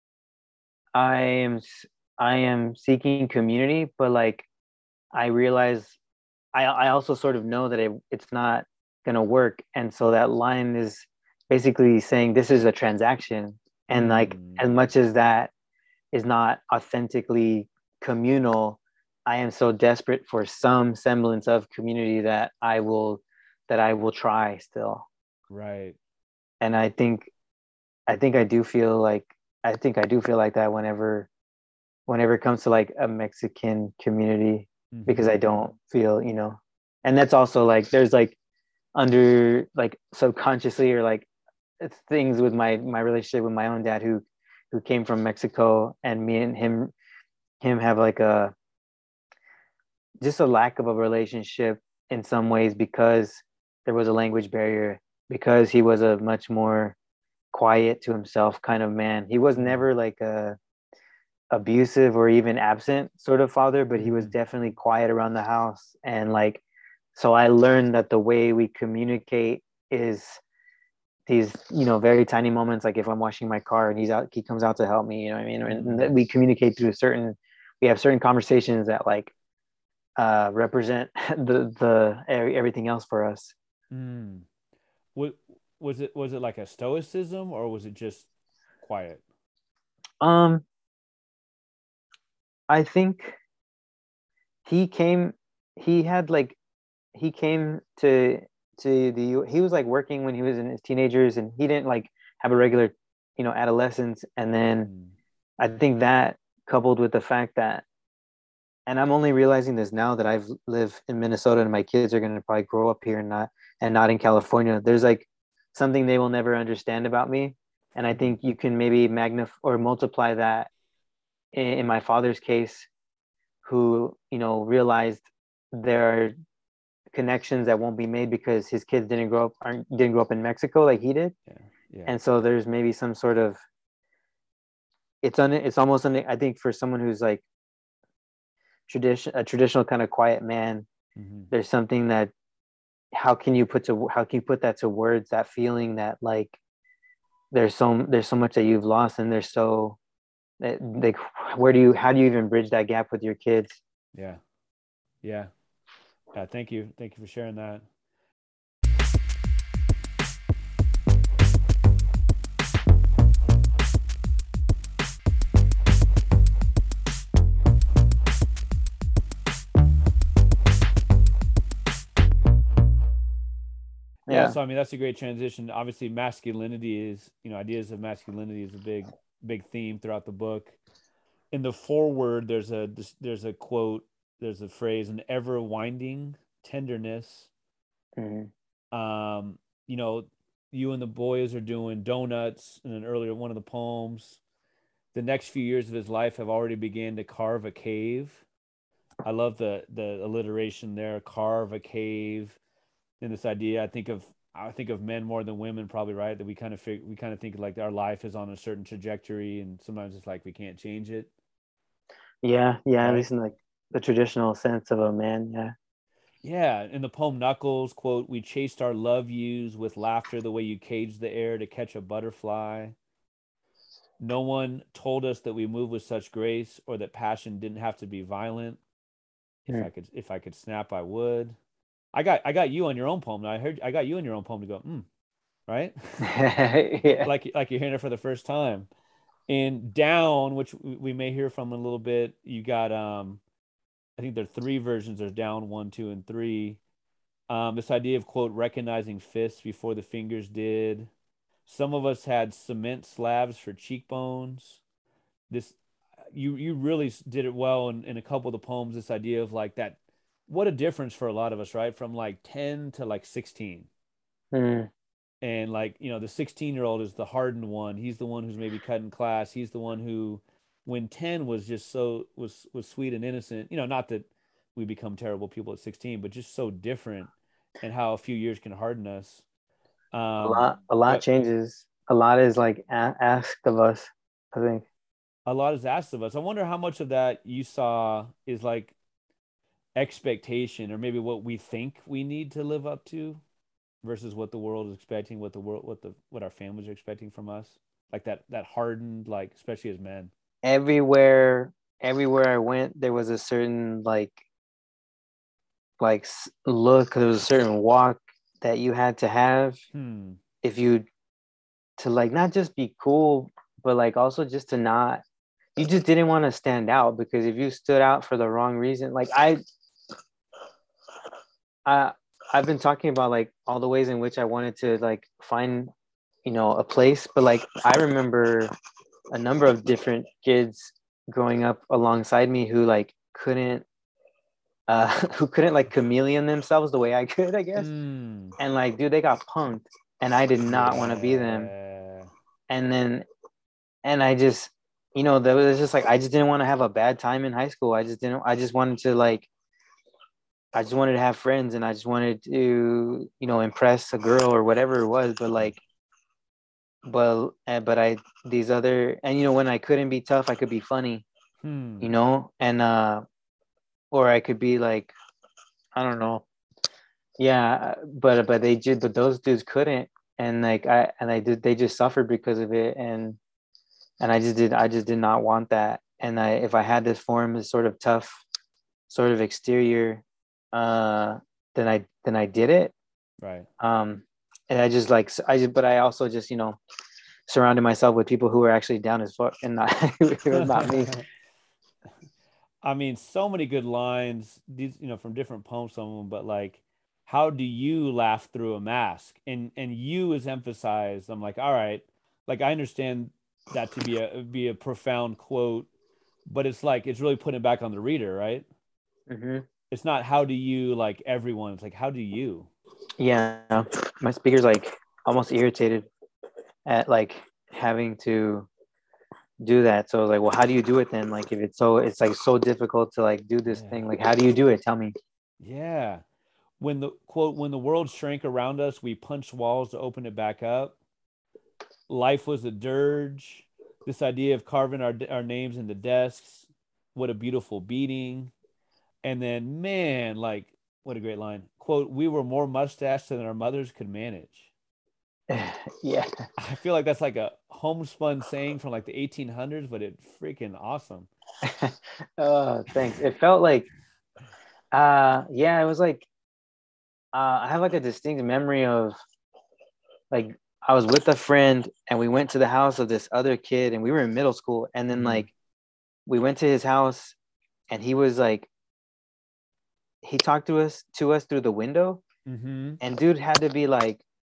I am I am seeking community, but like I realize I also sort of know that it's not gonna work. And so that line is basically saying this is a transaction. And like Mm, as much as that is not authentically communal, I am so desperate for some semblance of community that I will try still. right. And I think I think I do feel like that whenever it comes to like a Mexican community, because Mm-hmm. I don't feel, you know, and that's also like there's like under like subconsciously or like it's things with my relationship with my own dad who came from Mexico, and me and him have like a just a lack of a relationship in some ways because there was a language barrier, because he was a much more quiet to himself kind of man. He was never like a abusive or even absent sort of father, but he was Mm-hmm. definitely quiet around the house. And like, so I learned that the way we communicate is these, you know, very tiny moments. Like if I'm washing my car and he comes out to help me, you know what I mean? And that Mm. we communicate through we have certain conversations that like represent everything else for us. Mm. What was it like a stoicism, or was it just quiet? Um, I think he came, he had like he came to he was like working when he was in his teenagers, and he didn't like have a regular, you know, adolescence. And then Mm. I think that coupled with the fact that, and I'm only realizing this now that I've lived in Minnesota and my kids are going to probably grow up here and not in California, there's like something they will never understand about me. And I think you can maybe magnify or multiply that in my father's case, who, you know, realized there are connections that won't be made because his kids didn't grow up in Mexico like he did. Yeah, yeah. And so there's maybe some sort of it's almost I think for someone who's like a traditional kind of quiet man, Mm-hmm. there's something that how can you put that to words, that feeling that like there's so much that you've lost, and there's so like where do you how do you even bridge that gap with your kids? Yeah, yeah, yeah. Thank you for sharing that. Yeah, Yeah. so I mean that's a great transition. Obviously, masculinity is, ideas of masculinity is a big theme throughout the book. In the foreword, there's a quote, there's a phrase, an ever winding tenderness. Mm-hmm. Um, you know, you and the boys are doing donuts, and then earlier one of the poems. The next few years of his life have already began to carve a cave. I love the alliteration there, carve a cave. In this idea, I think of men more than women, probably, right? That we kind of think like our life is on a certain trajectory, and sometimes it's like we can't change it, Yeah, yeah, at right? least in like the traditional sense of a man. Yeah. Yeah. In the poem Knuckles, quote, "We chased our love yous with laughter, the way you cage the air to catch a butterfly." No one told us that we move with such grace or that passion didn't have to be violent. If I could snap, I would. I got you on your own poem. I got you in your own poem to go, right? Yeah. like you're hearing it for the first time. And down, which we may hear from in a little bit, you got I think there are three versions. There's down 1, 2, and 3. This idea of quote recognizing fists before the fingers did. Some of us had cement slabs for cheekbones. This you really did it well in a couple of the poems. This idea of like that, what a difference for a lot of us, right? From like 10 to like 16. Mm. And like, the 16-year-old is the hardened one. He's the one who's maybe cut in class. He's the one who, when 10 was just was sweet and innocent, not that we become terrible people at 16, but just so different, and how a few years can harden us. A lot But changes. A lot is like asked of us, I think. a lot is asked of us. I wonder how much of that you saw is like expectation, or maybe what we think we need to live up to versus what the world is expecting, what our families are expecting from us. Like that hardened, like especially as men. Everywhere I went, there was a certain like look. There was a certain walk that you had to have if you to like not just be cool, but like also just to not. You just didn't want to stand out, because if you stood out for the wrong reason, like I've been talking about like all the ways in which I wanted to like find, a place, but like I remember a number of different kids growing up alongside me who like couldn't who couldn't like chameleon themselves the way I could, I guess. And like, dude, they got punked, and I did not want to be them. And then, and I just, that was just like, I just didn't want to have a bad time in high school. I just wanted to like, I just wanted to have friends, and I just wanted to, impress a girl or whatever it was. But like, but I, these other, and when I couldn't be tough, I could be funny, and, or I could be like, I don't know. Yeah. But but those dudes couldn't. And like, they just suffered because of it. And I just did not want that. And if I had this form, this sort of tough sort of exterior, then I did it. Right. And but I also just, surrounded myself with people who were actually down as fuck, and not, it was not me. I mean, so many good lines, these, from different poems, some of them, but like, how do you laugh through a mask? And you is emphasized. I'm like, all right, like I understand that to be a profound quote, but it's like it's really putting it back on the reader, right? Mm-hmm. It's not how do you like everyone. It's like how do you? Yeah, my speaker's like almost irritated at like having to do that. So I was like, well, how do you do it then? Like if it's like so difficult to like do this thing, like how do you do it? Tell me. Yeah. When the world shrank around us, we punched walls to open it back up. Life was a dirge. This idea of carving our names into desks, what a beautiful beating. And then, man, like, what a great line. Quote, we were more mustached than our mothers could manage. Yeah. I feel like that's like a homespun saying from like the 1800s, but it's freaking awesome. Oh, thanks. It felt like, yeah, it was like, I have like a distinct memory of like, I was with a friend and we went to the house of this other kid, and we were in middle school. And then like, we went to his house, and he was like, he talked to us through the window. And dude had to be like,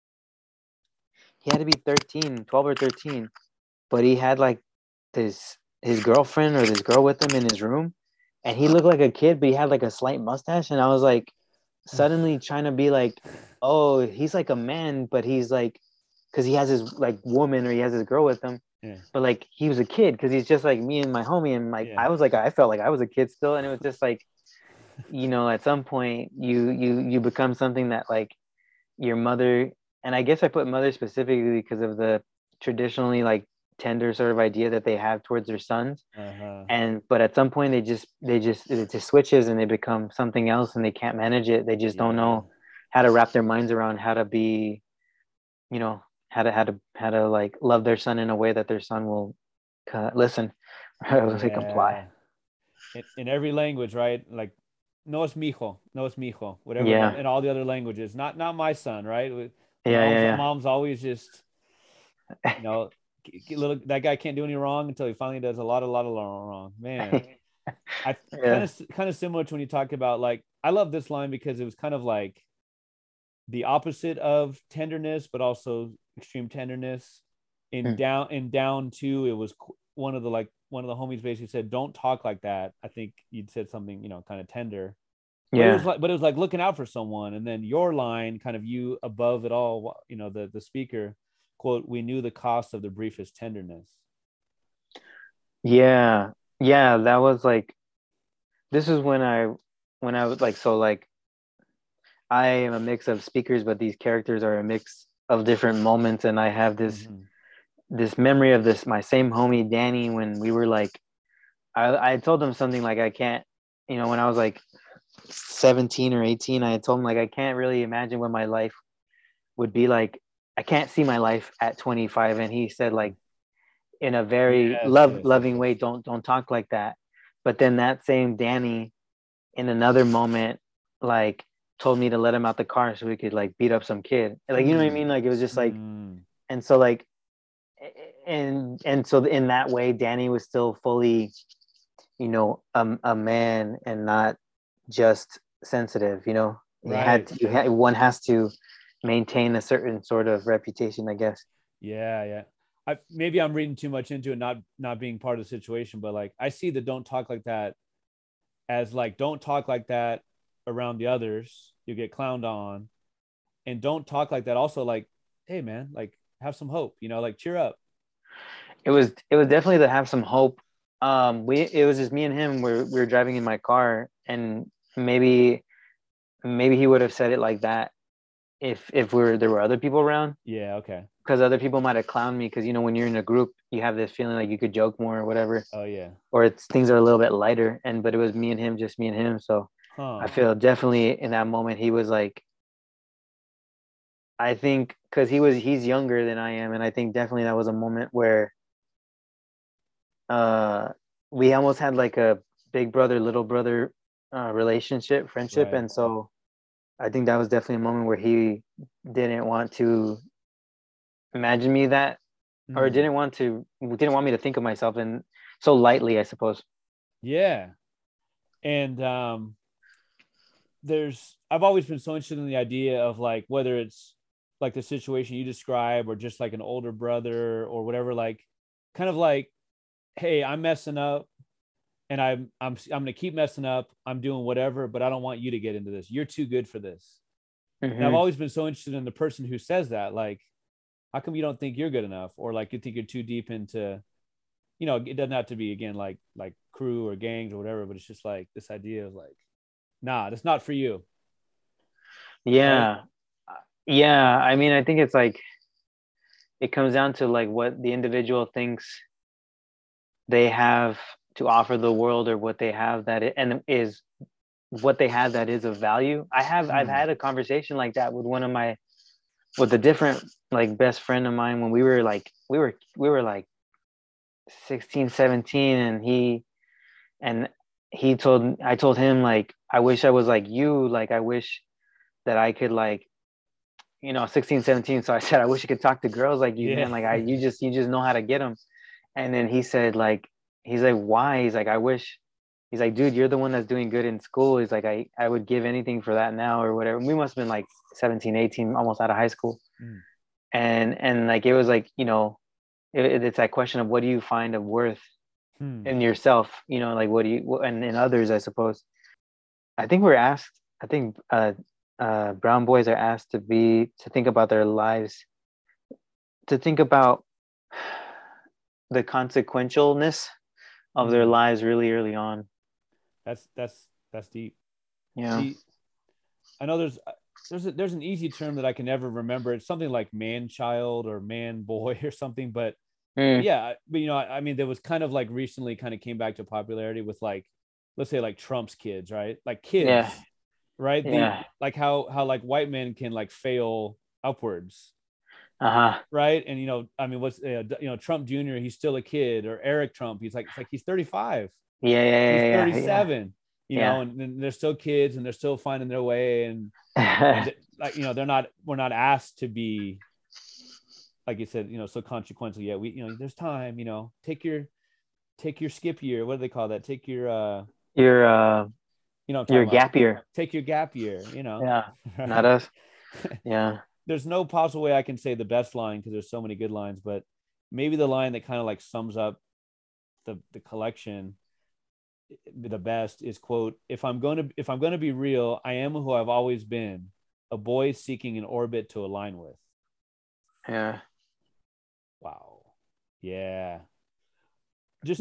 he had to be 12 or 13, but he had like his girlfriend or this girl with him in his room, and he looked like a kid, but he had like a slight mustache. And I was like, suddenly trying to be like, oh, he's like a man, but he's like, because he has his like woman, or he has his girl with him. Yeah. But like he was a kid, because he's just like me and my homie. And like, I was like, I felt like I was a kid still. And it was just like, at some point you become something that like your mother, and I guess I put mother specifically because of the traditionally like tender sort of idea that they have towards their sons. But at some point it just switches, and they become something else, and they can't manage it. They just don't know how to wrap their minds around how to be, how to like love their son in a way that their son will listen, I would say comply. In every language, right? Like, no es mijo, no es mijo, whatever. Yeah, In all the other languages, not my son, right? yeah, yeah, Mom's always just, you know, little, that guy can't do any wrong until he finally does a lot of wrong. Man, yeah. I Yeah. kind of similar to when you talk about, like, I love this line because it was kind of like the opposite of tenderness, but also extreme tenderness. Hmm. In down two, it was one of the homies basically said, "Don't talk like that." I think you'd said something, kind of tender, but Yeah. it was like looking out for someone. And then your line, kind of you above it all, the speaker quote, "We knew the cost of the briefest tenderness." Yeah. Yeah. That was like, this is when I was like, so like, I am a mix of speakers, but these characters are a mix of different moments. And I have Mm-hmm. this memory of my same homie, Danny, when we were like, I told him something like, I can't, when I was like 17 or 18, I had told him like, I can't really imagine what my life would be like. I can't see my life at 25. And he said like, in a very loving Yes. way, don't talk like that. But then that same Danny in another moment, like, told me to let him out the car so we could like beat up some kid, like, you know what I Mm. mean, like it was just like. Mm. And so like, and so in that way Danny was still fully, a man and not just sensitive. Right. One has to maintain a certain sort of reputation, I guess. Yeah. Maybe I'm reading too much into it, not being part of the situation, but like I see the "don't talk like that" as like, don't talk like that around the others, you get clowned on. And don't talk like that also, like, hey man, like, have some hope, like, cheer up. It was definitely to have some hope. It was just me and him, we were driving in my car, and maybe he would have said it like that if there were other people around, Yeah, okay. because other people might have clowned me, because when you're in a group you have this feeling like you could joke more or whatever, Oh yeah. or it's things are a little bit lighter, but it was me and him, just me and him. So I Huh. feel definitely in that moment he was like, I think because he's younger than I am, and I think definitely that was a moment where uh we almost had like a big brother little brother relationship, friendship. Right. And so I think that was definitely a moment where he didn't want to imagine me that, or Mm. didn't want me to think of myself and so lightly, I suppose. Yeah. And I've always been so interested in the idea of, like, whether it's like the situation you describe or just like an older brother or whatever, like, kind of like, hey, I'm messing up, and I'm going to keep messing up. I'm doing whatever, but I don't want you to get into this. You're too good for this. And I've Hmm. always been so interested in the person who says that, like, how come you don't think you're good enough? Or like, you think you're too deep into, it doesn't have to be, again, like crew or gangs or whatever, but it's just like this idea of like, nah, that's not for you. Right. Yeah. Yeah. I mean, I think it's like, it comes down to like what the individual thinks they have to offer the world, or what they have and is what they have that is of value. I've Hmm. had a conversation like that with with a different like best friend of mine, when we were like 16, 17, and and I told him like, I wish I was like you, like I wish that I could like, 16, 17. So I said, I wish I could talk to girls like you, Yeah. man. Like you just know how to get them. And then he said like, he's like, why? He's like, I wish. He's like, dude, you're the one that's doing good in school. He's like, I would give anything for that now, or whatever. We must have been like 17, 18, almost out of high school. Mm. And like, it was like, it's that question of what do you find of worth Hmm. in yourself, like what do you, and in others, I suppose. I think brown boys are asked to think about their lives, to think about the consequentialness of their Hmm. lives really early on. That's deep. Yeah. See, I know there's an easy term that I can never remember. It's something like man child or man boy or something, but Mm, yeah, but I mean, there was kind of like recently kind of came back to popularity with, like, let's say, like Trump's kids, right? Like yeah. kids, right? The Yeah. like how like white men can like fail upwards, right? And I mean, what's Trump Jr. He's still a kid, or Eric Trump. He's 35. He's 37. And they're still kids, and they're still finding their way, and we're not asked to be, like you said, so consequential yet. There's time. Take your skip year. What do they call that? Take your gap year. Take your gap year. Yeah, right? Not us. Yeah. There's no possible way I can say the best line, because there's so many good lines, but maybe the line that kind of like sums up the collection the best is, quote, if I'm going to be real, I am who I've always been, a boy seeking an orbit to align with. Yeah. Wow. Yeah. Just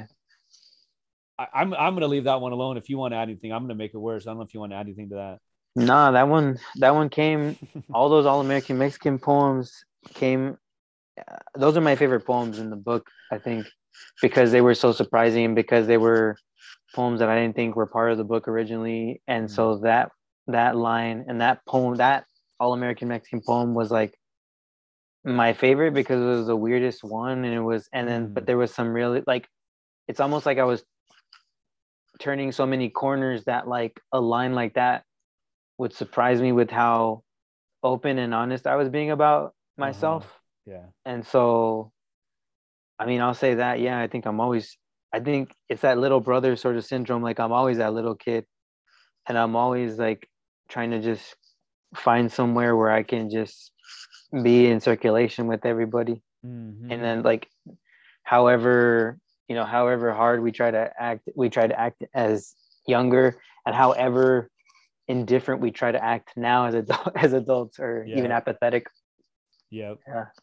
I'm going to leave that one alone. If you want to add anything, I'm going to make it worse. I don't know if you want to add anything to that. No, that one came, all those All-American Mexican poems came. Those are my favorite poems in the book, I think, because they were so surprising, because they were poems that I didn't think were part of the book originally. And so that line and that poem, that All-American Mexican poem, was like my favorite because it was the weirdest one. But there was some really, like, it's almost like I was turning so many corners that like a line like that would surprise me with how open and honest I was being about myself. Yeah. And so, I mean, I'll say that, yeah, I think it's that little brother sort of syndrome. Like, I'm always that little kid, and I'm always like trying to just find somewhere where I can just be in circulation with everybody. And then, like, however hard we try to act as younger, and however indifferent we try to act now as adults, or even apathetic. Yeah.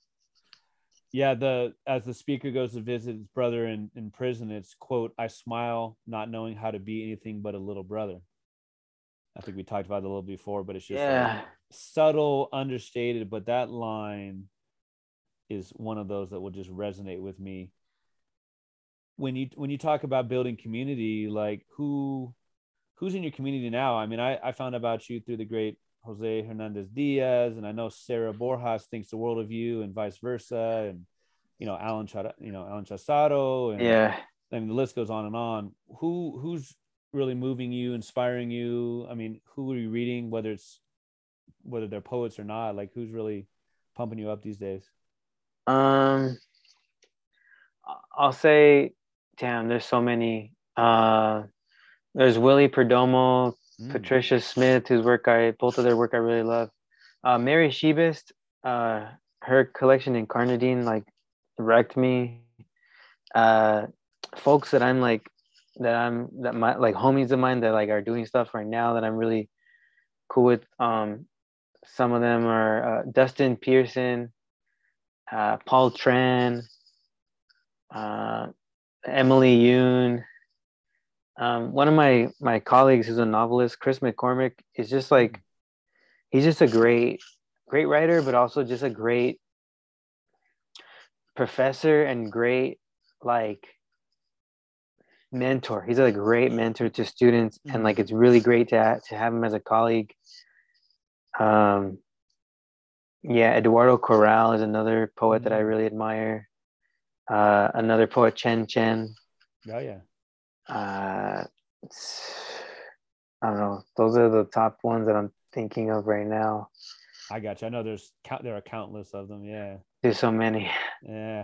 As the speaker goes to visit his brother in prison, it's, quote, I smile not knowing how to be anything but a little brother. I think we talked about it a little before, but it's just like subtle, understated, but that line is one of those that will just resonate with me. When you talk about building community, like who's in your community now? I mean, I found about you through the great Jose Hernandez Diaz, and I know Sarah Borjas thinks the world of you, and vice versa, and Alan Chasaro, and I mean the list goes on and on. Who's really moving you, inspiring you? I mean, who are you reading, whether they're poets or not? Like, who's really pumping you up these days? I'll say, damn, there's so many. There's Willie Perdomo, Patricia Smith, both of their work I really love. Mary Shebist, her collection Incarnadine, like, wrecked me. Folks that my like homies of mine that like are doing stuff right now that I'm really cool with. Some of them are Dustin Pearson, Paul Tran, Emily Yoon. One of my colleagues who's a novelist, Chris McCormick, is just like, he's just a great writer, but also just a great professor and great like mentor. He's a great mentor to students, and like it's really great to have him as a colleague. Eduardo Corral is another poet that I really admire. Another poet, Chen Chen. Oh yeah. I don't know. Those are the top ones that I'm thinking of right now. I got you. I know there are countless of them. Yeah. There's so many. Yeah.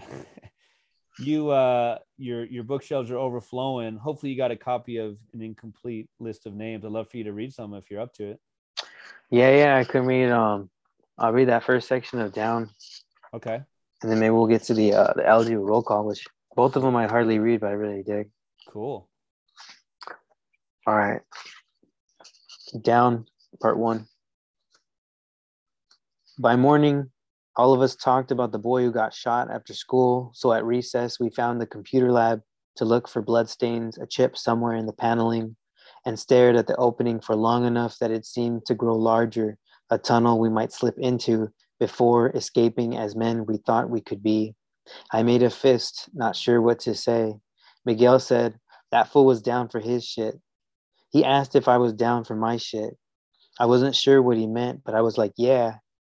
Your bookshelves are overflowing. Hopefully you got a copy of an incomplete list of names. I'd love for you to read some if you're up to it. Yeah, I can read. I'll read that first section of Down. Okay. And then maybe we'll get to the Elegy Roll Call, which both of them I hardly read, but I really dig. Cool. All right. Down, part 1. By morning, all of us talked about the boy who got shot after school. So at recess, we found the computer lab to look for bloodstains, a chip somewhere in the paneling, and stared at the opening for long enough that it seemed to grow larger, a tunnel we might slip into before escaping as men we thought we could be. I made a fist, not sure what to say. Miguel said, that fool was down for his shit. He asked if I was down for my shit. I wasn't sure what he meant, but I was like, yeah.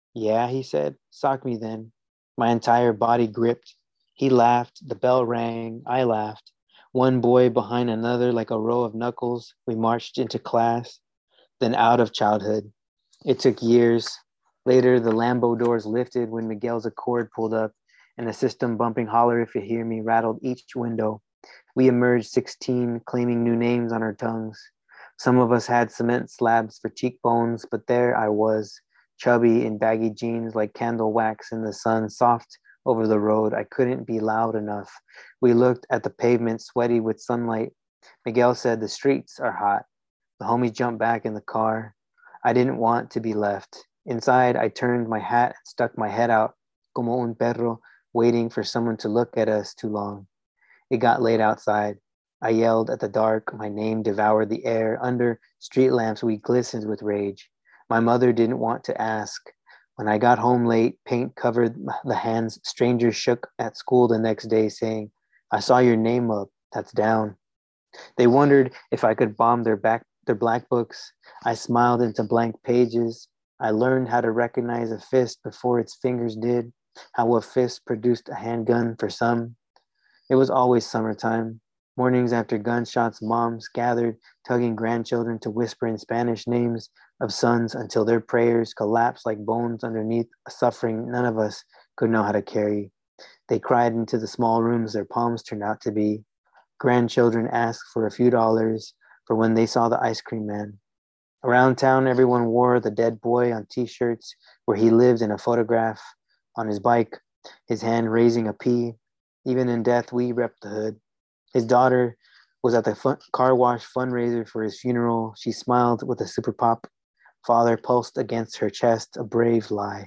Yeah, he said. Sock me then. My entire body gripped. He laughed. The bell rang. I laughed. One boy behind another, like a row of knuckles, we marched into class, then out of childhood. It took years. Later, the Lambo doors lifted when Miguel's Accord pulled up, and a system bumping "Holler If You Hear Me" rattled each window. We emerged 16, claiming new names on our tongues. Some of us had cement slabs for cheekbones, but there I was, chubby in baggy jeans like candle wax in the sun, soft over the road. I couldn't be loud enough. We looked at the pavement, sweaty with sunlight. Miguel said, "The streets are hot." The homies jumped back in the car. I didn't want to be left. Inside, I turned my hat and stuck my head out, como un perro, waiting for someone to look at us too long. It got late outside. I yelled at the dark. My name devoured the air. Under street lamps, we glistened with rage. My mother didn't want to ask. When I got home late, paint covered the hands strangers shook at school the next day, saying, "I saw your name up. That's down." They wondered if I could bomb their black books. I smiled into blank pages. I learned how to recognize a fist before its fingers did, how a fist produced a handgun for some. It was always summertime. Mornings after gunshots, moms gathered, tugging grandchildren to whisper in Spanish names of sons until their prayers collapsed like bones underneath a suffering none of us could know how to carry. They cried into the small rooms their palms turned out to be. Grandchildren asked for a few dollars for when they saw the ice cream man. Around town, everyone wore the dead boy on t-shirts where he lived in a photograph on his bike, his hand raising a P. Even in death, we repped the hood. His daughter was at the car wash fundraiser for his funeral. She smiled with a super pop. Father pulsed against her chest, a brave lie.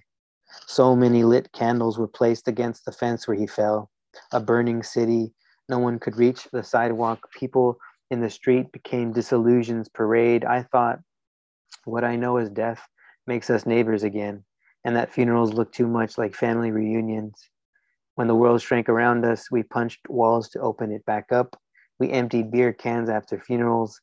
So many lit candles were placed against the fence where he fell. A burning city. No one could reach the sidewalk. People in the street became disillusioned parade. I thought, what I know is death makes us neighbors again, and that funerals look too much like family reunions. When the world shrank around us, we punched walls to open it back up. We emptied beer cans after funerals.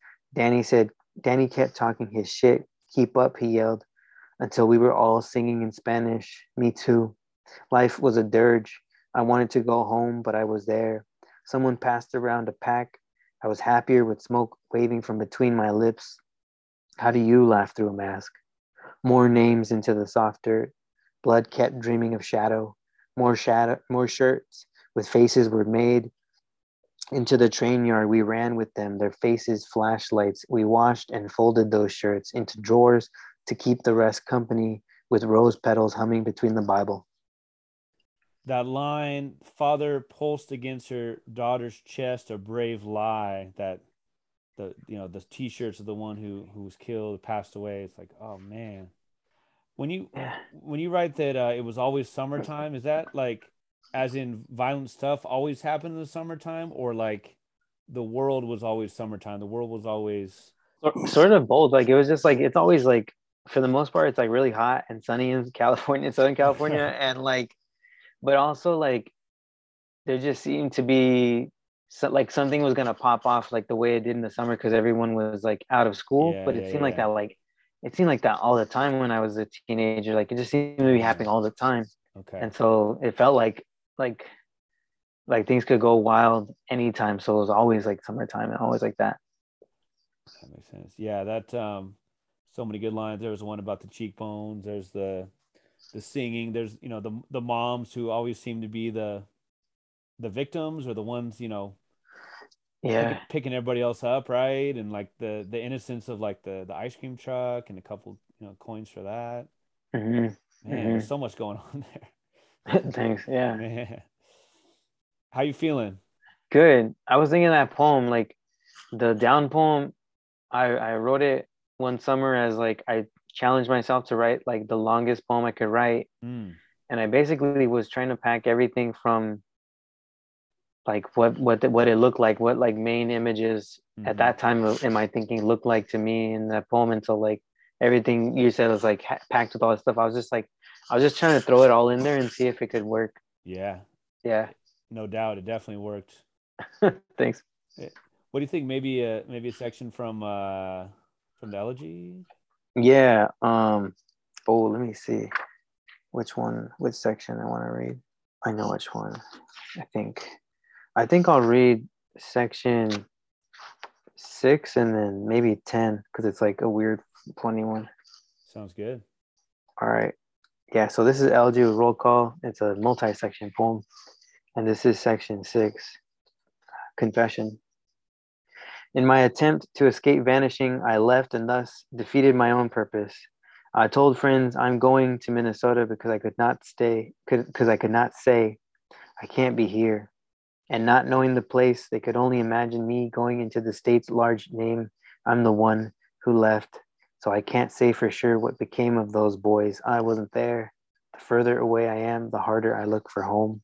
Danny kept talking his shit. Keep up, he yelled, until we were all singing in Spanish. Me too. Life was a dirge. I wanted to go home, but I was there. Someone passed around a pack. I was happier with smoke waving from between my lips. How do you laugh through a mask? More names into the soft dirt. Blood kept dreaming of shadow. More shirts with faces were made. Into the train yard, we ran with them, their faces flashlights. We washed and folded those shirts into drawers to keep the rest company with rose petals humming between the Bible. That line, "Father pulsed against her daughter's chest, a brave lie," that the t-shirts of the one who was killed, passed away. It's like, oh man. When you write that it was always summertime, is that like as in violent stuff always happened in the summertime, or like the world was always summertime? The world was always Sort of both. Like it was just like it's always like for the most part it's like really hot and sunny in California, Southern California, and like but also like there just seemed to be like something was gonna pop off like the way it did in the summer because everyone was like out of school. yeah, But yeah, yeah. it seemed like that all the time when I was a teenager. Like it just seemed to be happening all the time. Okay. And so it felt like like things could go wild anytime. So it was always like summertime and always like that. That makes sense. Yeah, that so many good lines. There was one about the cheekbones. There's the singing. There's the moms who always seem to be the victims, or the ones picking Yeah. picking everybody else up, right? And like the innocence of like the ice cream truck and a couple coins for that. Hmm. Man, Hmm. there's so much going on Thanks. Yeah. there. Man, how you feeling? Good. I was thinking that poem, like the down poem, I wrote it one summer as like I challenged myself to write like the longest poem I could write. Mm, And I basically was trying to pack everything from like what it looked like, what like main images at mm-hmm. that time in my thinking looked like to me in that poem until like everything you said was like packed with all this stuff. I was just trying to throw it all in there and see if it could work. Yeah, Yeah. no doubt, it definitely worked. Thanks. What do you think? Maybe a section from the elegy. Yeah. Oh, let me see. which section I want to read. I know which one. I think I'll read section 6 and then maybe 10 because it's like a weird funny one. Sounds good. All right. Yeah, so this is Elegy with Roll Call. It's a multi-section poem. And this is section 6, Confession. In my attempt to escape vanishing, I left and thus defeated my own purpose. I told friends I'm going to Minnesota because I could not say I can't be here. And not knowing the place, they could only imagine me going into the state's large name. I'm the one who left. So I can't say for sure what became of those boys. I wasn't there. The further away I am, the harder I look for home.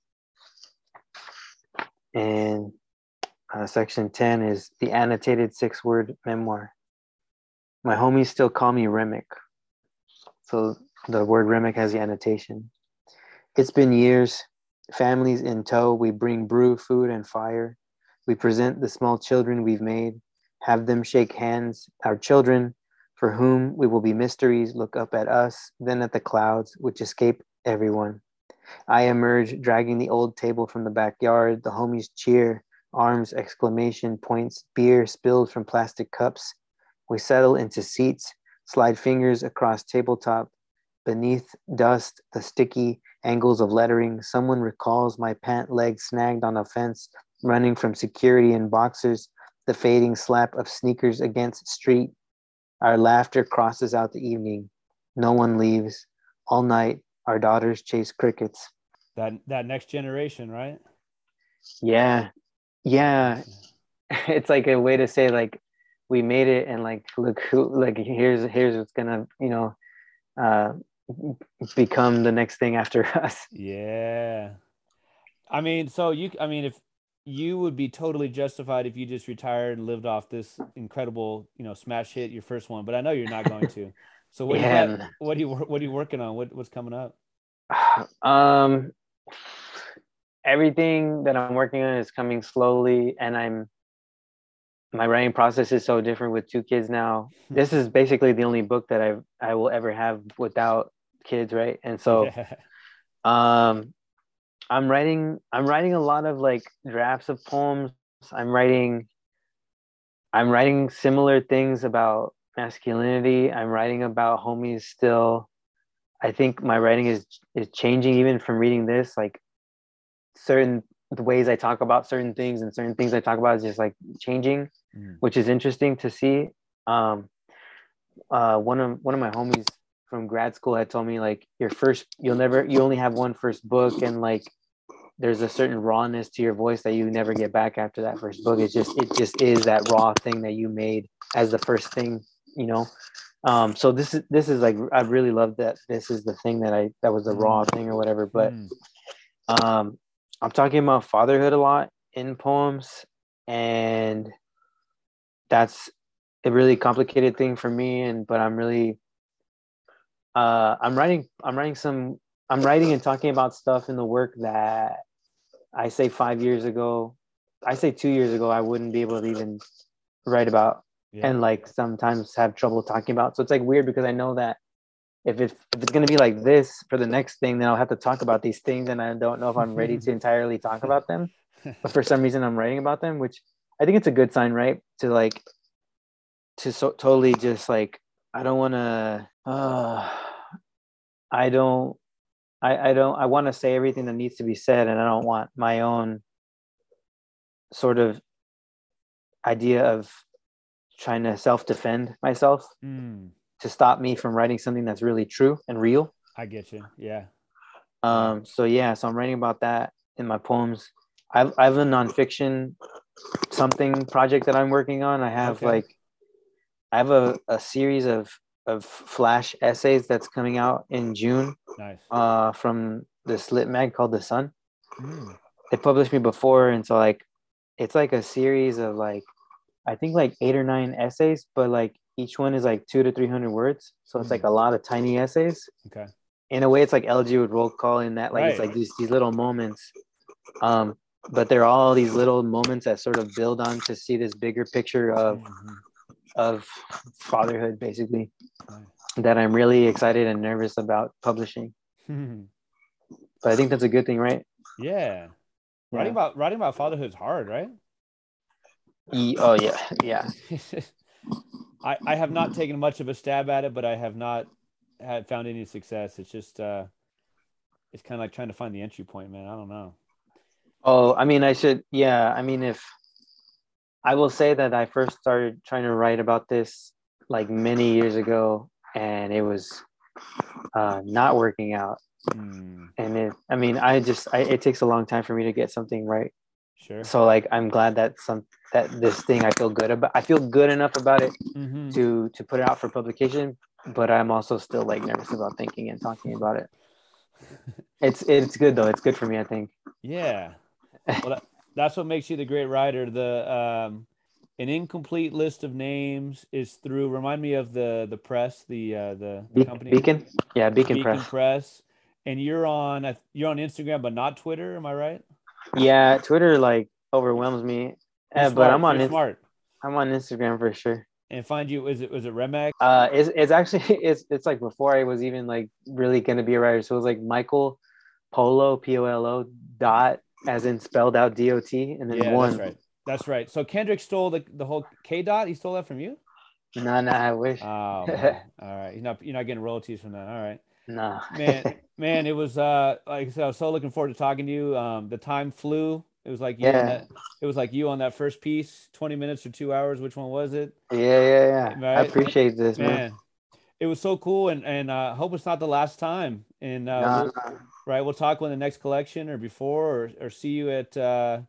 And section 10 is the annotated 6-word memoir. My homies still call me Remick. So the word Remick has the annotation. It's been years. Families in tow, we bring brew, food, and fire. We present the small children we've made, have them shake hands. Our children, for whom we will be mysteries, look up at us, then at the clouds, which escape everyone. I emerge, dragging the old table from the backyard. The homies cheer, arms, exclamation points, beer spilled from plastic cups. We settle into seats, slide fingers across tabletop. Beneath dust, the sticky angles of lettering, someone recalls my pant leg snagged on a fence, running from security in boxers, the fading slap of sneakers against street. Our laughter crosses out the evening. No one leaves. All night, our daughters chase crickets. That next generation, right? Yeah. It's like a way to say like we made it, and like look who, like here's what's gonna become the next thing after us. Yeah. I mean, if you would be totally justified if you just retired and lived off this incredible, smash hit, your first one, but I know you're not going to. So what do you got? What are you working on? What's coming up? Everything that I'm working on is coming slowly, and my writing process is so different with 2 kids now. This is basically the only book that I will ever have without kids, right? And so I'm writing a lot of like drafts of poems. I'm writing similar things about masculinity. I'm writing about homies still. I think my writing is changing even from reading this. Like certain the ways I talk about certain things and certain things I talk about is just like changing, which is interesting to see. One of my homies from grad school had told me like you only have one first book, and like there's a certain rawness to your voice that you never get back after that first book. It just is that raw thing that you made as the first thing, so this is like I really love that this is the thing that was the raw thing or whatever. But I'm talking about fatherhood a lot in poems, and that's a really complicated thing for me. But I'm really I'm writing and talking about stuff in the work that I say 5 years ago, I say 2 years ago, I wouldn't be able to even write about, and like sometimes have trouble talking about. So it's like weird because I know that if it's going to be like this for the next thing, then I'll have to talk about these things, and I don't know if I'm ready to entirely talk about them. But for some reason, I'm writing about them, which I think it's a good sign, right? To like totally just like I don't want to. I want to say everything that needs to be said, and I don't want my own sort of idea of trying to self-defend myself to stop me from writing something that's really true and real. I get you. Yeah. So I'm writing about that in my poems. I have a nonfiction something project that I'm working on. I have a series of flash essays that's coming out in June. Nice. From this lit mag called The Sun. They published me before, and so like it's like a series of like I think like 8 or 9 essays, but like each one is like 200 to 300 words, so it's like a lot of tiny essays. Okay. In a way, it's like Elegy with Roll Call in that like It's like these little moments, but they're all these little moments that sort of build on to see this bigger picture of fatherhood, basically, that I'm really excited and nervous about publishing. But I think that's a good thing, right? Yeah. Writing about fatherhood is hard, right? Oh yeah, yeah. I have not taken much of a stab at it, but I have not had found any success. It's just it's kind of like trying to find the entry point, man. I don't know. Oh, I mean, I should. Yeah, I mean, if I will say that I first started trying to write about this like many years ago, and it was not working out. And I mean, it takes a long time for me to get something right. Sure. So like, I'm glad that this thing I feel good about. I feel good enough about it to put it out for publication, but I'm also still like nervous about thinking and talking about it. It's good though. It's good for me, I think. Yeah. Well, that's what makes you the great writer. An incomplete list of names is through. Remind me of the press, the company. Beacon. Yeah, Beacon Press. And you're on Instagram, but not Twitter. Am I right? Yeah, Twitter like overwhelms me. But you're smart. I'm on Instagram for sure. And find you. Was it Remek? It's actually it's like before I was even like really gonna be a writer. So it was like Michael Polo Polo dot as in spelled out DOT and then one. That's right. So Kendrick stole the whole K dot. He stole that from you? No, I wish. Oh man. All right. You're not getting royalties from that. All right. No. man, it was like I said, I was so looking forward to talking to you. The time flew. It was like you on that first piece, 20 minutes or 2 hours. Which one was it? Yeah. Right? I appreciate this, man. It was so cool, and hope it's not the last time. And we'll talk when the next collection or before, or see you at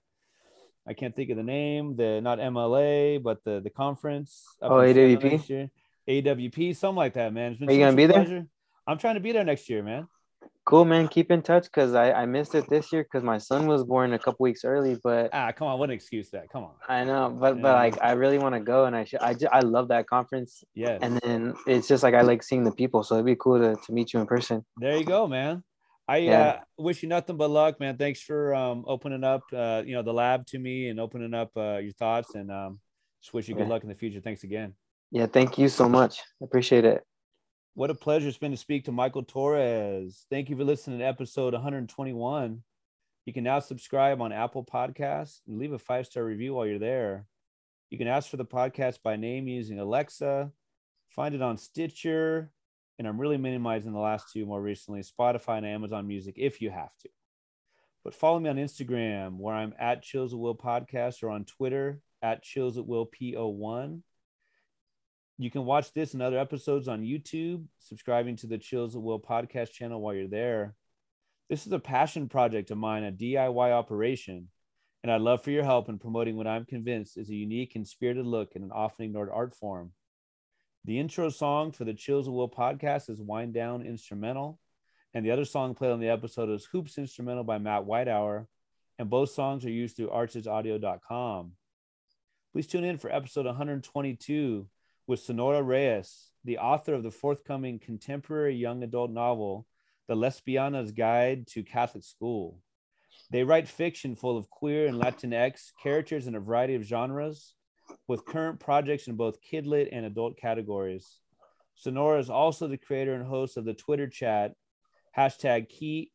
I can't think of the name, not MLA, but the conference. AWP. AWP, something like that, man. It's been Are you gonna be there? I'm trying to be there next year, man. Cool, man. Keep in touch because I missed it this year because my son was born a couple weeks early. But come on, what an excuse that? Come on. I know, but like I really want to go, and I love that conference. Yes. And then it's just like I like seeing the people, so it'd be cool to meet you in person. There you go, man. I wish you nothing but luck, man. Thanks for opening up the lab to me and opening up your thoughts, and just wish you good luck in the future. Thanks again. Yeah, thank you so much. I appreciate it. What a pleasure it's been to speak to Michael Torres. Thank you for listening to episode 121. You can now subscribe on Apple Podcasts and leave a 5-star review while you're there. You can ask for the podcast by name using Alexa, find it on Stitcher, and I'm really minimizing the last two more recently, Spotify and Amazon Music, if you have to. But follow me on Instagram, where I'm at Chills at Will Podcast, or on Twitter at Chills at Will PO1. You can watch this and other episodes on YouTube, subscribing to the Chills at Will podcast channel while you're there. This is a passion project of mine, a DIY operation, and I'd love for your help in promoting what I'm convinced is a unique and spirited look at an often ignored art form. The intro song for the Chills at Will podcast is Wind Down Instrumental, and the other song played on the episode is Hoops Instrumental by Matt Whitehour, and both songs are used through archesaudio.com. Please tune in for episode 122 with Sonora Reyes, the author of the forthcoming contemporary young adult novel, The Lesbiana's Guide to Catholic School. They write fiction full of queer and Latinx characters in a variety of genres, with current projects in both kidlit and adult categories. Sonora is also the creator and host of the Twitter chat, hashtag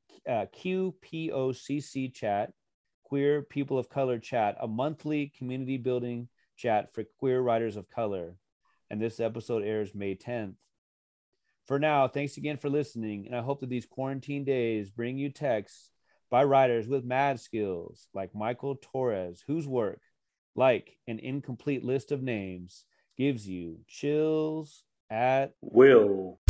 QPOCC chat, Queer People of Color chat, a monthly community building chat for queer writers of color. And this episode airs May 10th. For now, thanks again for listening, and I hope that these quarantine days bring you texts by writers with mad skills like Michael Torres, whose work, like an incomplete list of names, gives you chills at will.